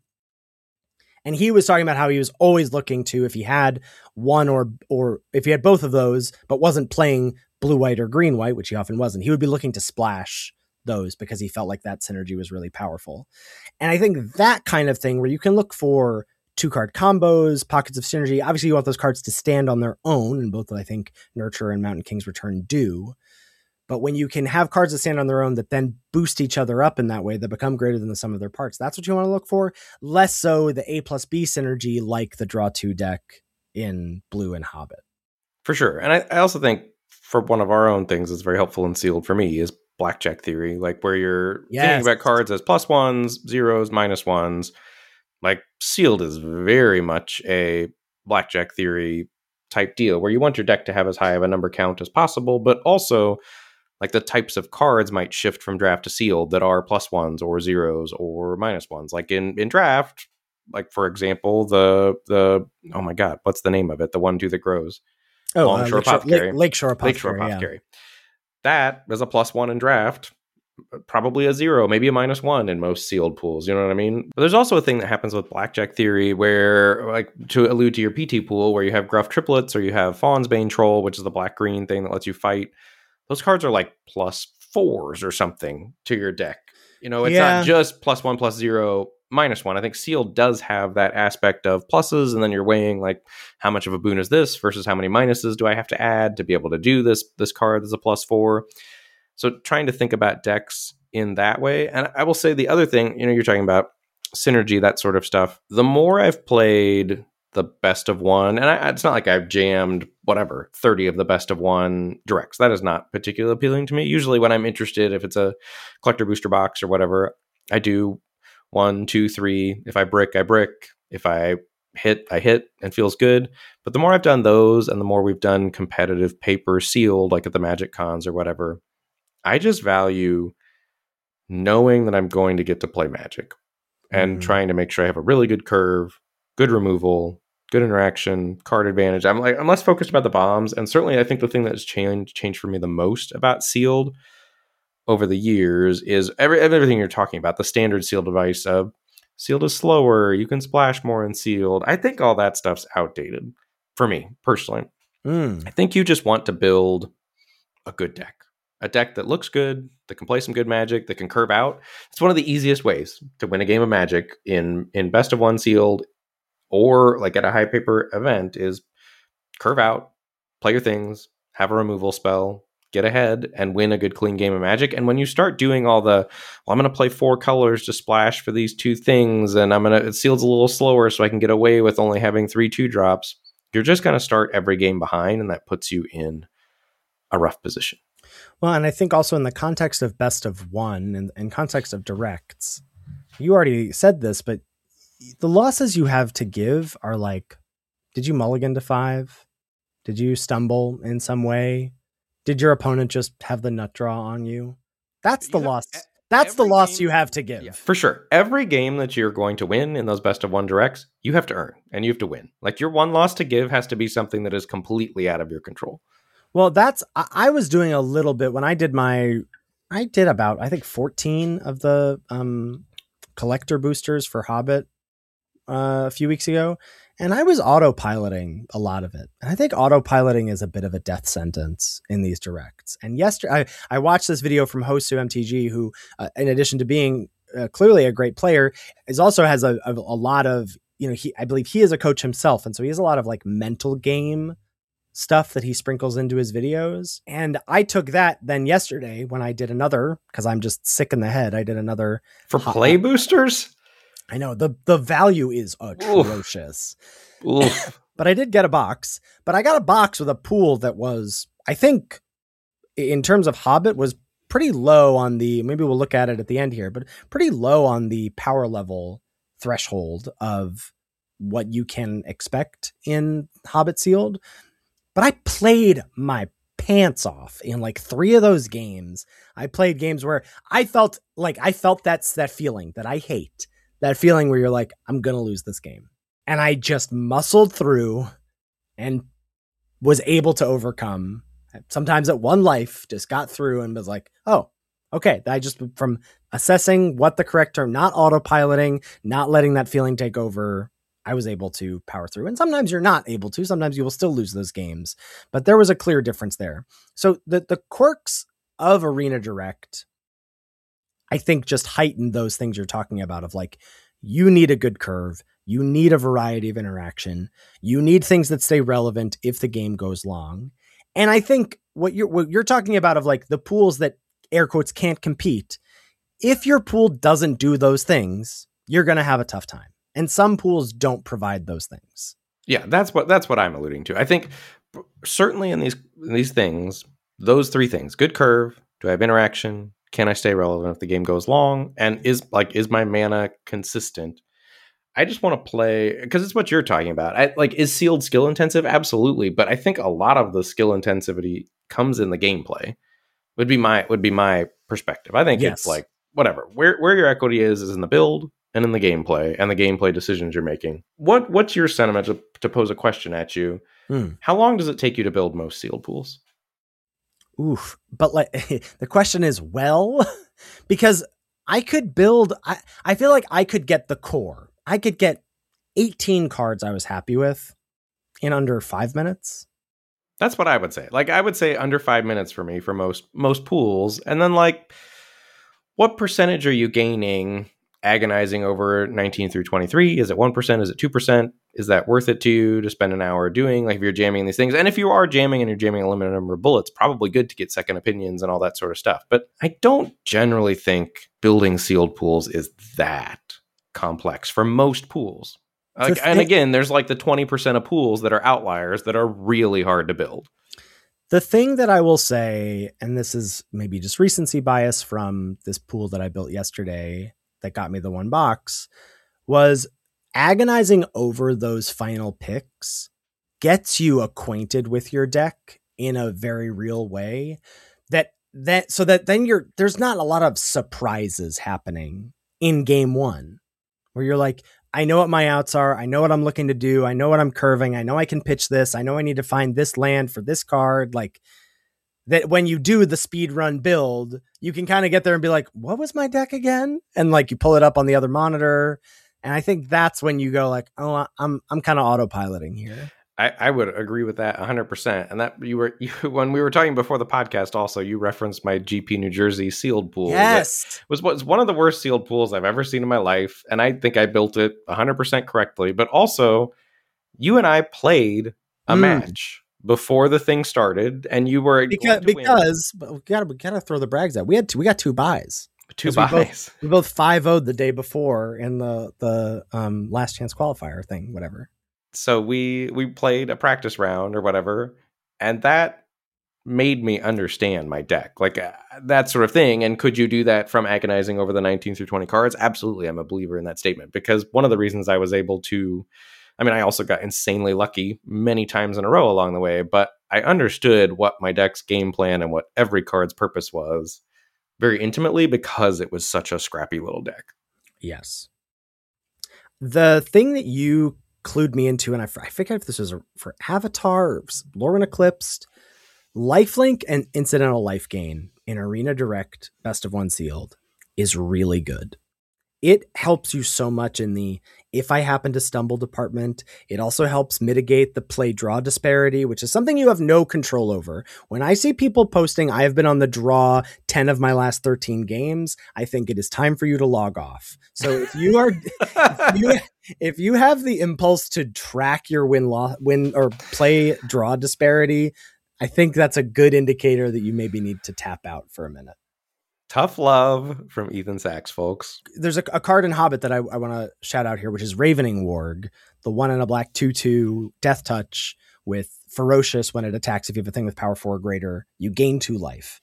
And he was talking about how he was always looking to, if he had one or or if he had both of those, but wasn't playing blue, white, or green, white, which he often wasn't, he would be looking to splash those because he felt like that synergy was really powerful. And I think that kind of thing where you can look for two card combos, pockets of synergy. Obviously, you want those cards to stand on their own, and both I think Nurturer and Mountain King's Return do. But when you can have cards that stand on their own that then boost each other up in that way, that become greater than the sum of their parts, that's what you want to look for. Less so the A plus B synergy like the draw two deck in Blue and Hobbit. For sure. And I, I also think for one of our own things that's very helpful in Sealed for me is blackjack theory, like where you're yes. thinking about cards as plus ones, zeros, minus ones. Like Sealed is very much a blackjack theory type deal where you want your deck to have as high of a number count as possible, but also like the types of cards might shift from draft to Sealed that are plus ones or zeros or minus ones. Like in, in draft, like for example, the, the, oh my God, what's the name of it? The one, two that grows. Oh, Longshore uh, Apothecary. Lake, Lakeshore Apothecary. Lakeshore Apothecary. Yeah. That is a plus one in draft, probably a zero, maybe a minus one in most Sealed pools. You know what I mean? But there's also a thing that happens with blackjack theory where, like to allude to your P T pool, where you have Gruff Triplets or you have Fawn's Bane Troll, which is the black green thing that lets you fight. Those cards are like plus fours or something to your deck. You know, it's yeah. not just plus one, plus zero, minus one. I think Sealed does have that aspect of pluses, and then you're weighing like how much of a boon is this versus how many minuses do I have to add to be able to do this this card that's a plus four. So trying to think about decks in that way. And I will say the other thing, you know, you're talking about synergy, that sort of stuff. The more I've played the best of one, and I, it's not like I've jammed whatever thirty of the best of one directs. That is not particularly appealing to me. Usually when I'm interested, if it's a collector booster box or whatever, I do one, two, three. If I brick, I brick. If I hit, I hit, and feels good. But the more I've done those, and the more we've done competitive paper Sealed, like at the Magic Cons or whatever, I just value knowing that I'm going to get to play Magic and mm-hmm. trying to make sure I have a really good curve, good removal, good interaction, card advantage. I'm like I'm less focused about the bombs, and certainly I think the thing that has changed changed for me the most about Sealed over the years is every everything you're talking about. The standard Sealed device of Sealed is slower, you can splash more in Sealed. I think all that stuff's outdated for me personally. Mm. I think you just want to build a good deck. A deck that looks good, that can play some good Magic, that can curve out. It's one of the easiest ways to win a game of Magic in, in best of one Sealed or like at a high paper event is curve out, play your things, have a removal spell, get ahead, and win a good clean game of Magic. And when you start doing all the, well, I'm going to play four colors to splash for these two things, and I'm going to, it Sealed's a little slower so I can get away with only having three two drops, you're just going to start every game behind, and that puts you in a rough position. Well, and I think also in the context of best of one and in context of directs, you already said this, but the losses you have to give are like, did you mulligan to five? Did you stumble in some way? Did your opponent just have the nut draw on you? That's the You know, loss. e- That's the every loss game- you have to give. Yeah, for sure. Every game that you're going to win in those best of one directs, you have to earn and you have to win. Like your one loss to give has to be something that is completely out of your control. Well, that's, I, I was doing a little bit when I did my, I did about, I think fourteen of the um, collector boosters for Hobbit uh, a few weeks ago. And I was autopiloting a lot of it. And I think autopiloting is a bit of a death sentence in these directs. And yesterday, I, I watched this video from Hosu M T G, who, uh, in addition to being uh, clearly a great player, is also has a, a, a lot of, you know, he, I believe he is a coach himself. And so he has a lot of like mental game stuff that he sprinkles into his videos. And I took that then yesterday when I did another, because I'm just sick in the head. I did another For play uh, boosters? I know the the value is atrocious. Oof. Oof. But I did get a box. But I got a box with a pool that was, I think, in terms of Hobbit, was pretty low on the, maybe we'll look at it at the end here, but pretty low on the power level threshold of what you can expect in Hobbit Sealed. But I played my pants off in like three of those games. I played games where I felt like I felt that's that feeling that I hate. That feeling where you're like, I'm going to lose this game. And I just muscled through and was able to overcome. Sometimes at one life, just got through and was like, oh, okay. I just, from assessing what the correct term, not autopiloting, not letting that feeling take over, I was able to power through. And sometimes you're not able to. Sometimes you will still lose those games. But there was a clear difference there. So the, the quirks of Arena Direct, I think, just heighten those things you're talking about of like, you need a good curve. You need a variety of interaction. You need things that stay relevant if the game goes long. And I think what you're, what you're talking about of like the pools that air quotes can't compete. If your pool doesn't do those things, you're going to have a tough time. And some pools don't provide those things. Yeah, that's what, that's what I'm alluding to. I think certainly in these, in these things, those three things, good curve, do I have interaction? Can I stay relevant if the game goes long? And is like, is my mana consistent? I just want to play, because it's what you're talking about. I, like, is Sealed skill intensive? Absolutely. But I think a lot of the skill intensivity comes in the gameplay. Would be my would be my perspective. I think yes. It's like, whatever. Where where your equity is, is in the build and in the gameplay and the gameplay decisions you're making. What What's your sentiment to, to pose a question at you? Hmm. How long does it take you to build most sealed pools? Oof. But like the question is, well, because I could build, I, I feel like I could get the core. I could get eighteen cards I was happy with in under five minutes. That's what I would say. Like, I would say under five minutes for me for most most pools. And then, like, what percentage are you gaining agonizing over nineteen through twenty-three? Is it one percent? Is it two percent? Is that worth it to you to spend an hour doing? Like, if you're jamming these things, and if you are jamming and you're jamming a limited number of bullets, probably good to get second opinions and all that sort of stuff. But I don't generally think building sealed pools is that complex for most pools. Like, th- and again, there's like the twenty percent of pools that are outliers that are really hard to build. The thing that I will say, and this is maybe just recency bias from this pool that I built yesterday that got me the one box, was agonizing over those final picks gets you acquainted with your deck in a very real way. That that so that then you're there's not a lot of surprises happening in game one, where you're like, I know what my outs are. I know what I'm looking to do. I know what I'm curving. I know I can pitch this. I know I need to find this land for this card. Like that when you do the speed run build, you can kind of get there and be like, what was my deck again? And like you pull it up on the other monitor. And I think that's when you go like, oh, I'm I'm kind of autopiloting here. I, I would agree with that one hundred percent. And that you were you, when we were talking before the podcast, also you referenced my G P New Jersey sealed pool. Yes, was was one of the worst sealed pools I've ever seen in my life, and I think I built it one hundred percent correctly. But also, you and I played a mm. match before the thing started, and you were because because but we gotta we gotta throw the brags out. We had two, we got two buys. Two buys. We both, we both five oh'd the day before in the the um, last chance qualifier thing, whatever. So we we played a practice round or whatever, and that made me understand my deck, like uh, that sort of thing. And could you do that from agonizing over the nineteen through twenty cards? Absolutely. I'm a believer in that statement, because one of the reasons I was able to, I mean, I also got insanely lucky many times in a row along the way, but I understood what my deck's game plan and what every card's purpose was very intimately, because it was such a scrappy little deck. Yes. The thing that you clued me into, and I, I forget if this was a, for Avatar or Lorwyn Eclipsed, lifelink and incidental life gain in Arena Direct Best of One Sealed is really good. It helps you so much in the if I happen to stumble department. It also helps mitigate the play draw disparity, which is something you have no control over. When I see people posting, I have been on the draw ten of my last thirteen games, I think it is time for you to log off. So if you are, if, you, if you have the impulse to track your win loss, win or play draw disparity, I think that's a good indicator that you maybe need to tap out for a minute. Tough love from Ethan Sachs, folks. There's a, a card in Hobbit that I, I want to shout out here, which is Ravening Warg, the one in a black two two Death Touch with Ferocious. When it attacks, if you have a thing with power four or greater, you gain two life.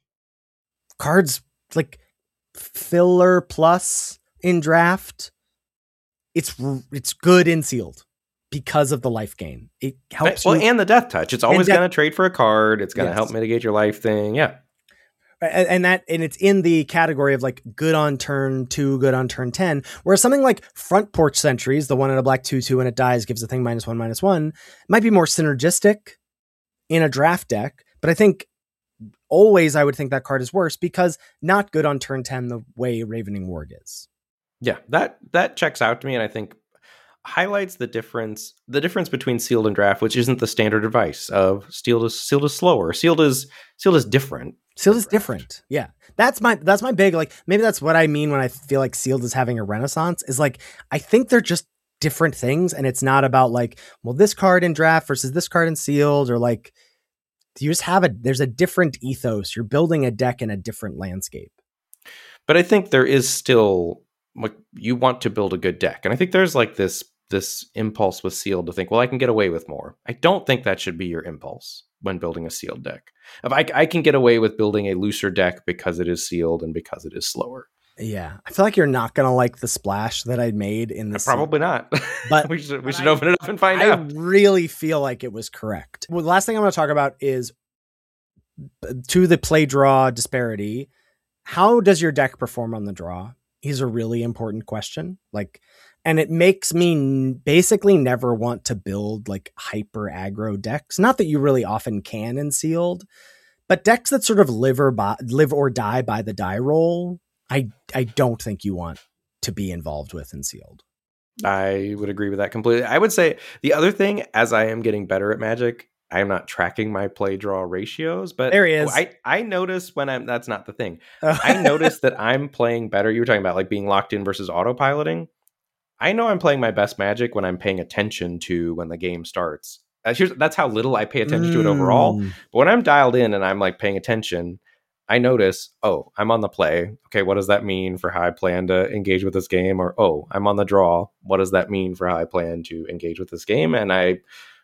Cards like filler plus in draft. It's it's good in sealed because of the life gain. It helps. Well, you. And the Death Touch. It's always de- going to trade for a card. It's going to yes. help mitigate your life thing. Yeah. And that, and it's in the category of like good on turn two, good on turn ten, whereas something like Front Porch Sentries, the one in a black two, two, and it dies, gives the thing minus one, minus one, might be more synergistic in a draft deck. But I think always I would think that card is worse because not good on turn ten the way Ravening Warg is. Yeah, that, that checks out to me. And I think highlights the difference, the difference between sealed and draft, which isn't the standard advice of sealed is sealed is slower. Sealed is sealed is different. Sealed is different. Yeah. That's my, that's my big, like, maybe that's what I mean when I feel like sealed is having a renaissance is like, I think they're just different things. And it's not about like, well, this card in draft versus this card in sealed, or like, you just have a, there's a different ethos. You're building a deck in a different landscape. But I think there is still like, you want to build a good deck. And I think there's like this, this impulse with sealed to think, well, I can get away with more. I don't think that should be your impulse when building a sealed deck. If I, I can get away with building a looser deck because it is sealed and because it is slower. Yeah. I feel like you're not going to like the splash that I made in this. Probably not. But we should, we but should I, open it up and find I out. I really feel like it was correct. Well, the last thing I'm going to talk about is to the play draw disparity. How does your deck perform on the draw is a really important question. Like, and it makes me basically never want to build like hyper aggro decks. Not that you really often can in sealed, but decks that sort of live or, by, live or die by the die roll, I, I don't think you want to be involved with in sealed. I would agree with that completely. I would say the other thing, as I am getting better at Magic, I am not tracking my play draw ratios, but there he is. I, I notice when I'm, that's not the thing. I notice that I'm playing better. You were talking about like being locked in versus autopiloting. I know I'm playing my best Magic when I'm paying attention to when the game starts. That's, just, that's how little I pay attention mm. to it overall. But when I'm dialed in and I'm like paying attention, I notice, oh, I'm on the play. Okay, what does that mean for how I plan to engage with this game? Or, oh, I'm on the draw. What does that mean for how I plan to engage with this game? And I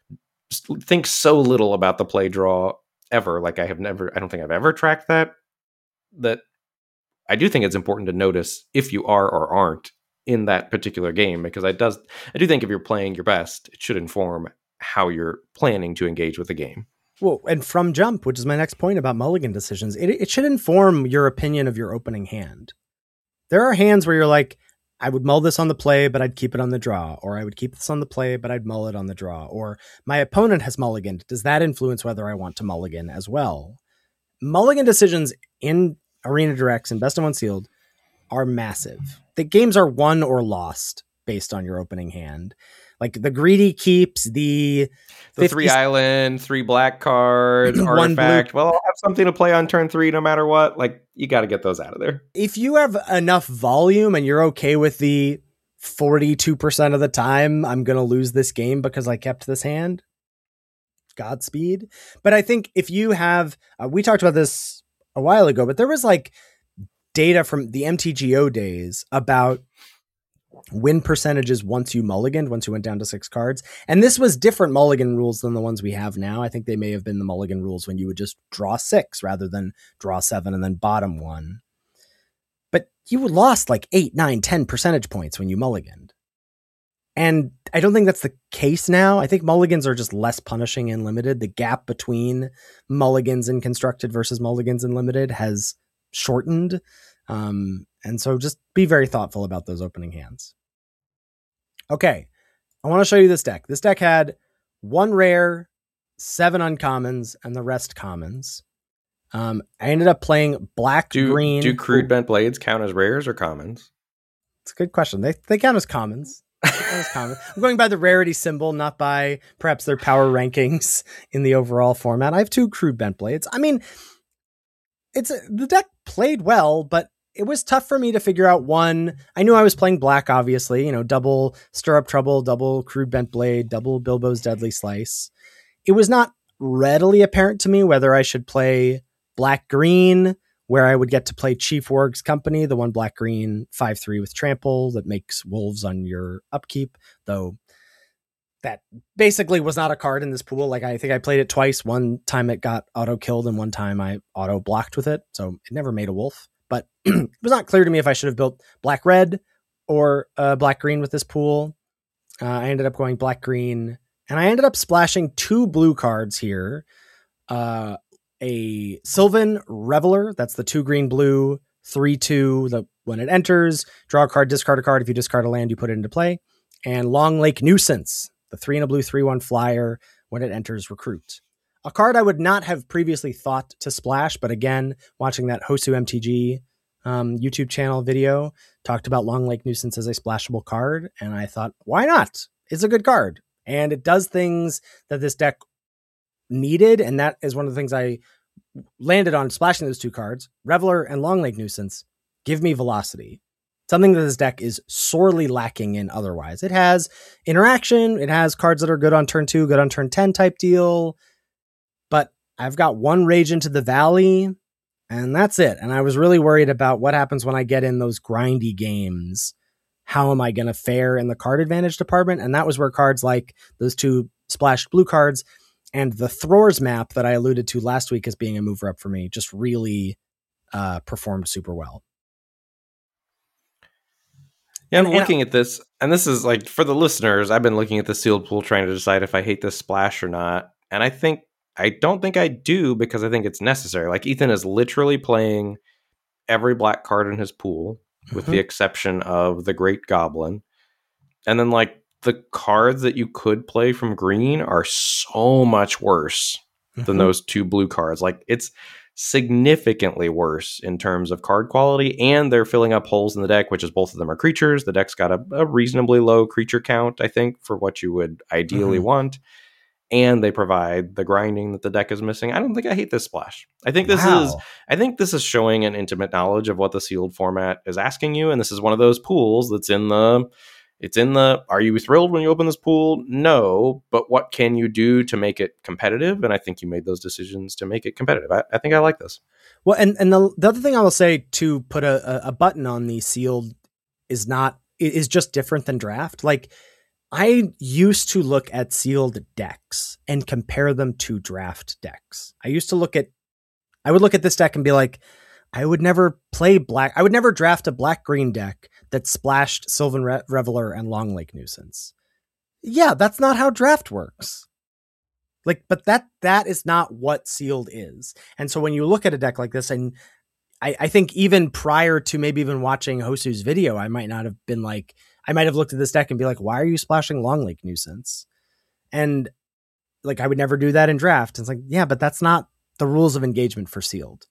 think so little about the play draw ever. Like I have never, I don't think I've ever tracked that. That I do think it's important to notice if you are or aren't in that particular game, because I does I do think if you're playing your best, it should inform how you're planning to engage with the game. Well, and from jump, which is my next point about mulligan decisions, it, it should inform your opinion of your opening hand. There are hands where you're like, I would mull this on the play, but I'd keep it on the draw, or I would keep this on the play, but I'd mull it on the draw, or my opponent has mulliganed. Does that influence whether I want to mulligan as well? Mulligan decisions in Arena Directs and Best of One Sealed are massive. The games are won or lost based on your opening hand. Like the greedy keeps, the the three island, three black cards, artifact. Well, I'll have something to play on turn three no matter what. Like you got to get those out of there. If you have enough volume and you're okay with the forty-two percent of the time I'm going to lose this game because I kept this hand, Godspeed. But I think if you have, uh, we talked about this a while ago, but there was like data from the M T G O days about win percentages once you mulliganed, once you went down to six cards. And this was different mulligan rules than the ones we have now. I think they may have been the mulligan rules when you would just draw six rather than draw seven and then bottom one. But you lost like eight, nine, ten percentage points when you mulliganed. And I don't think that's the case now. I think mulligans are just less punishing in limited. The gap between mulligans in constructed versus mulligans in limited has shortened. Um, and so just be very thoughtful about those opening hands. Okay, I want to show you this deck. This deck had one rare, seven uncommons, and the rest commons. Um, I ended up playing black, do, green. Do crude bent blades count as rares or commons? It's a good question. They they count as commons. I'm going by the rarity symbol, not by perhaps their power rankings in the overall format. I have two crude bent blades. I mean, it's a, the deck played well, but it was tough for me to figure out one. I knew I was playing black, obviously, you know, double Stirrup Trouble, double crude bent blade, double Bilbo's Deadly Slice. It was not readily apparent to me whether I should play black green, where I would get to play Chief Warg's Company, the one black green five three with trample that makes wolves on your upkeep, though that basically was not a card in this pool. Like, I think I played it twice. One time it got auto killed and one time I auto blocked with it. So it never made a wolf, but it was not clear to me if I should have built black red or uh, black green with this pool. Uh, I ended up going black green and I ended up splashing two blue cards here. Uh, a Sylvan Reveler, that's the two green blue, three two, the when it enters, draw a card, discard a card. If you discard a land, you put it into play. And Long Lake Nuisance, the three and a blue, three one flyer, when it enters, recruit. A card I would not have previously thought to splash, but again, watching that Hosu M T G um, YouTube channel video, talked about Long Lake Nuisance as a splashable card, and I thought, why not? It's a good card. And it does things that this deck needed, and that is one of the things I landed on splashing those two cards. Reveler and Long Lake Nuisance give me velocity, something that this deck is sorely lacking in otherwise. It has interaction, it has cards that are good on turn two, good on turn ten type deal, but I've got one Rage into the Valley, and that's it. And I was really worried about what happens when I get in those grindy games. How am I going to fare in the card advantage department? And that was where cards like those two splashed blue cards and the Thror's map that I alluded to last week as being a mover up for me just really uh, performed super well. Yeah, I'm and, looking and, at this, and this is like, for the listeners, I've been looking at the sealed pool trying to decide if I hate this splash or not. And I think, I don't think I do, because I think it's necessary. Like, Ethan is literally playing every black card in his pool, with mm-hmm. the exception of the Great Goblin. And then, like, the cards that you could play from green are so much worse mm-hmm. than those two blue cards. Like, it's significantly worse in terms of card quality, and they're filling up holes in the deck, which is both of them are creatures. The deck's got a, a reasonably low creature count, I think, for what you would ideally mm-hmm. want. And they provide the grinding that the deck is missing. I don't think I hate this splash. I think this wow. is I think this is showing an intimate knowledge of what the sealed format is asking you. And this is one of those pools that's in the It's in the, are you thrilled when you open this pool? No, but what can you do to make it competitive? And I think you made those decisions to make it competitive. I, I think I like this. Well, and, and the, the other thing I will say to put a, a button on the sealed is not, is just different than draft. Like, I used to look at sealed decks and compare them to draft decks. I used to look at, I would look at this deck and be like, I would never play black. I would never draft a black green deck that splashed Sylvan Re- Reveler and Long Lake Nuisance. Yeah, that's not how draft works. Like, but that that is not what sealed is. And so when you look at a deck like this, and I, I think even prior to maybe even watching Hosu's video, I might not have been like, I might have looked at this deck and be like, why are you splashing Long Lake Nuisance? And like, I would never do that in draft. It's like, yeah, but that's not the rules of engagement for sealed.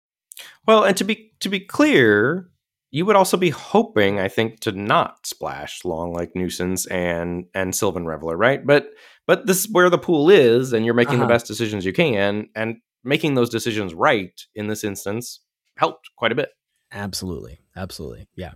Well, and to be to be clear, you would also be hoping, I think, to not splash Long Lake Nuisance and and Sylvan Reveler, right? But but this is where the pool is, and you're making uh-huh. the best decisions you can, and making those decisions right in this instance helped quite a bit. Absolutely, absolutely, yeah.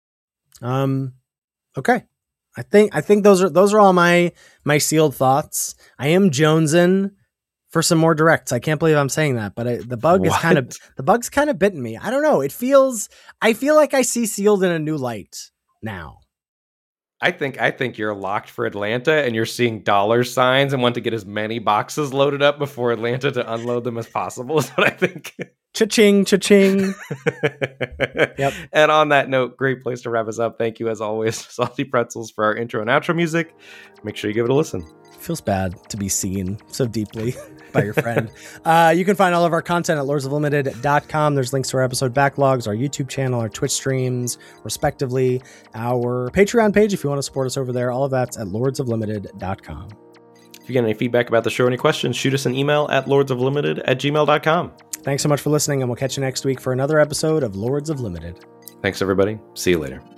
Um, okay, I think I think those are those are all my my sealed thoughts. I am jonesing for some more directs. I can't believe I'm saying that, but I, the bug what? is kind of the bug's kind of bitten me. I don't know. It feels I feel like I see sealed in a new light now. I think I think you're locked for Atlanta, and you're seeing dollar signs and want to get as many boxes loaded up before Atlanta to unload them as possible. Is what I think. Cha-ching, cha-ching. Yep. And on that note, great place to wrap us up. Thank you, as always, Salty Pretzels, for our intro and outro music. Make sure you give it a listen. Feels bad to be seen so deeply by your friend. uh, you can find all of our content at lords of limited dot com. There's links to our episode backlogs, our YouTube channel, our Twitch streams, respectively, our Patreon page if you want to support us over there. All of that's at lords of limited dot com. If you get any feedback about the show or any questions, shoot us an email at lords of limited at gmail dot com. Thanks so much for listening, and we'll catch you next week for another episode of Lords of Limited. Thanks, everybody. See you later.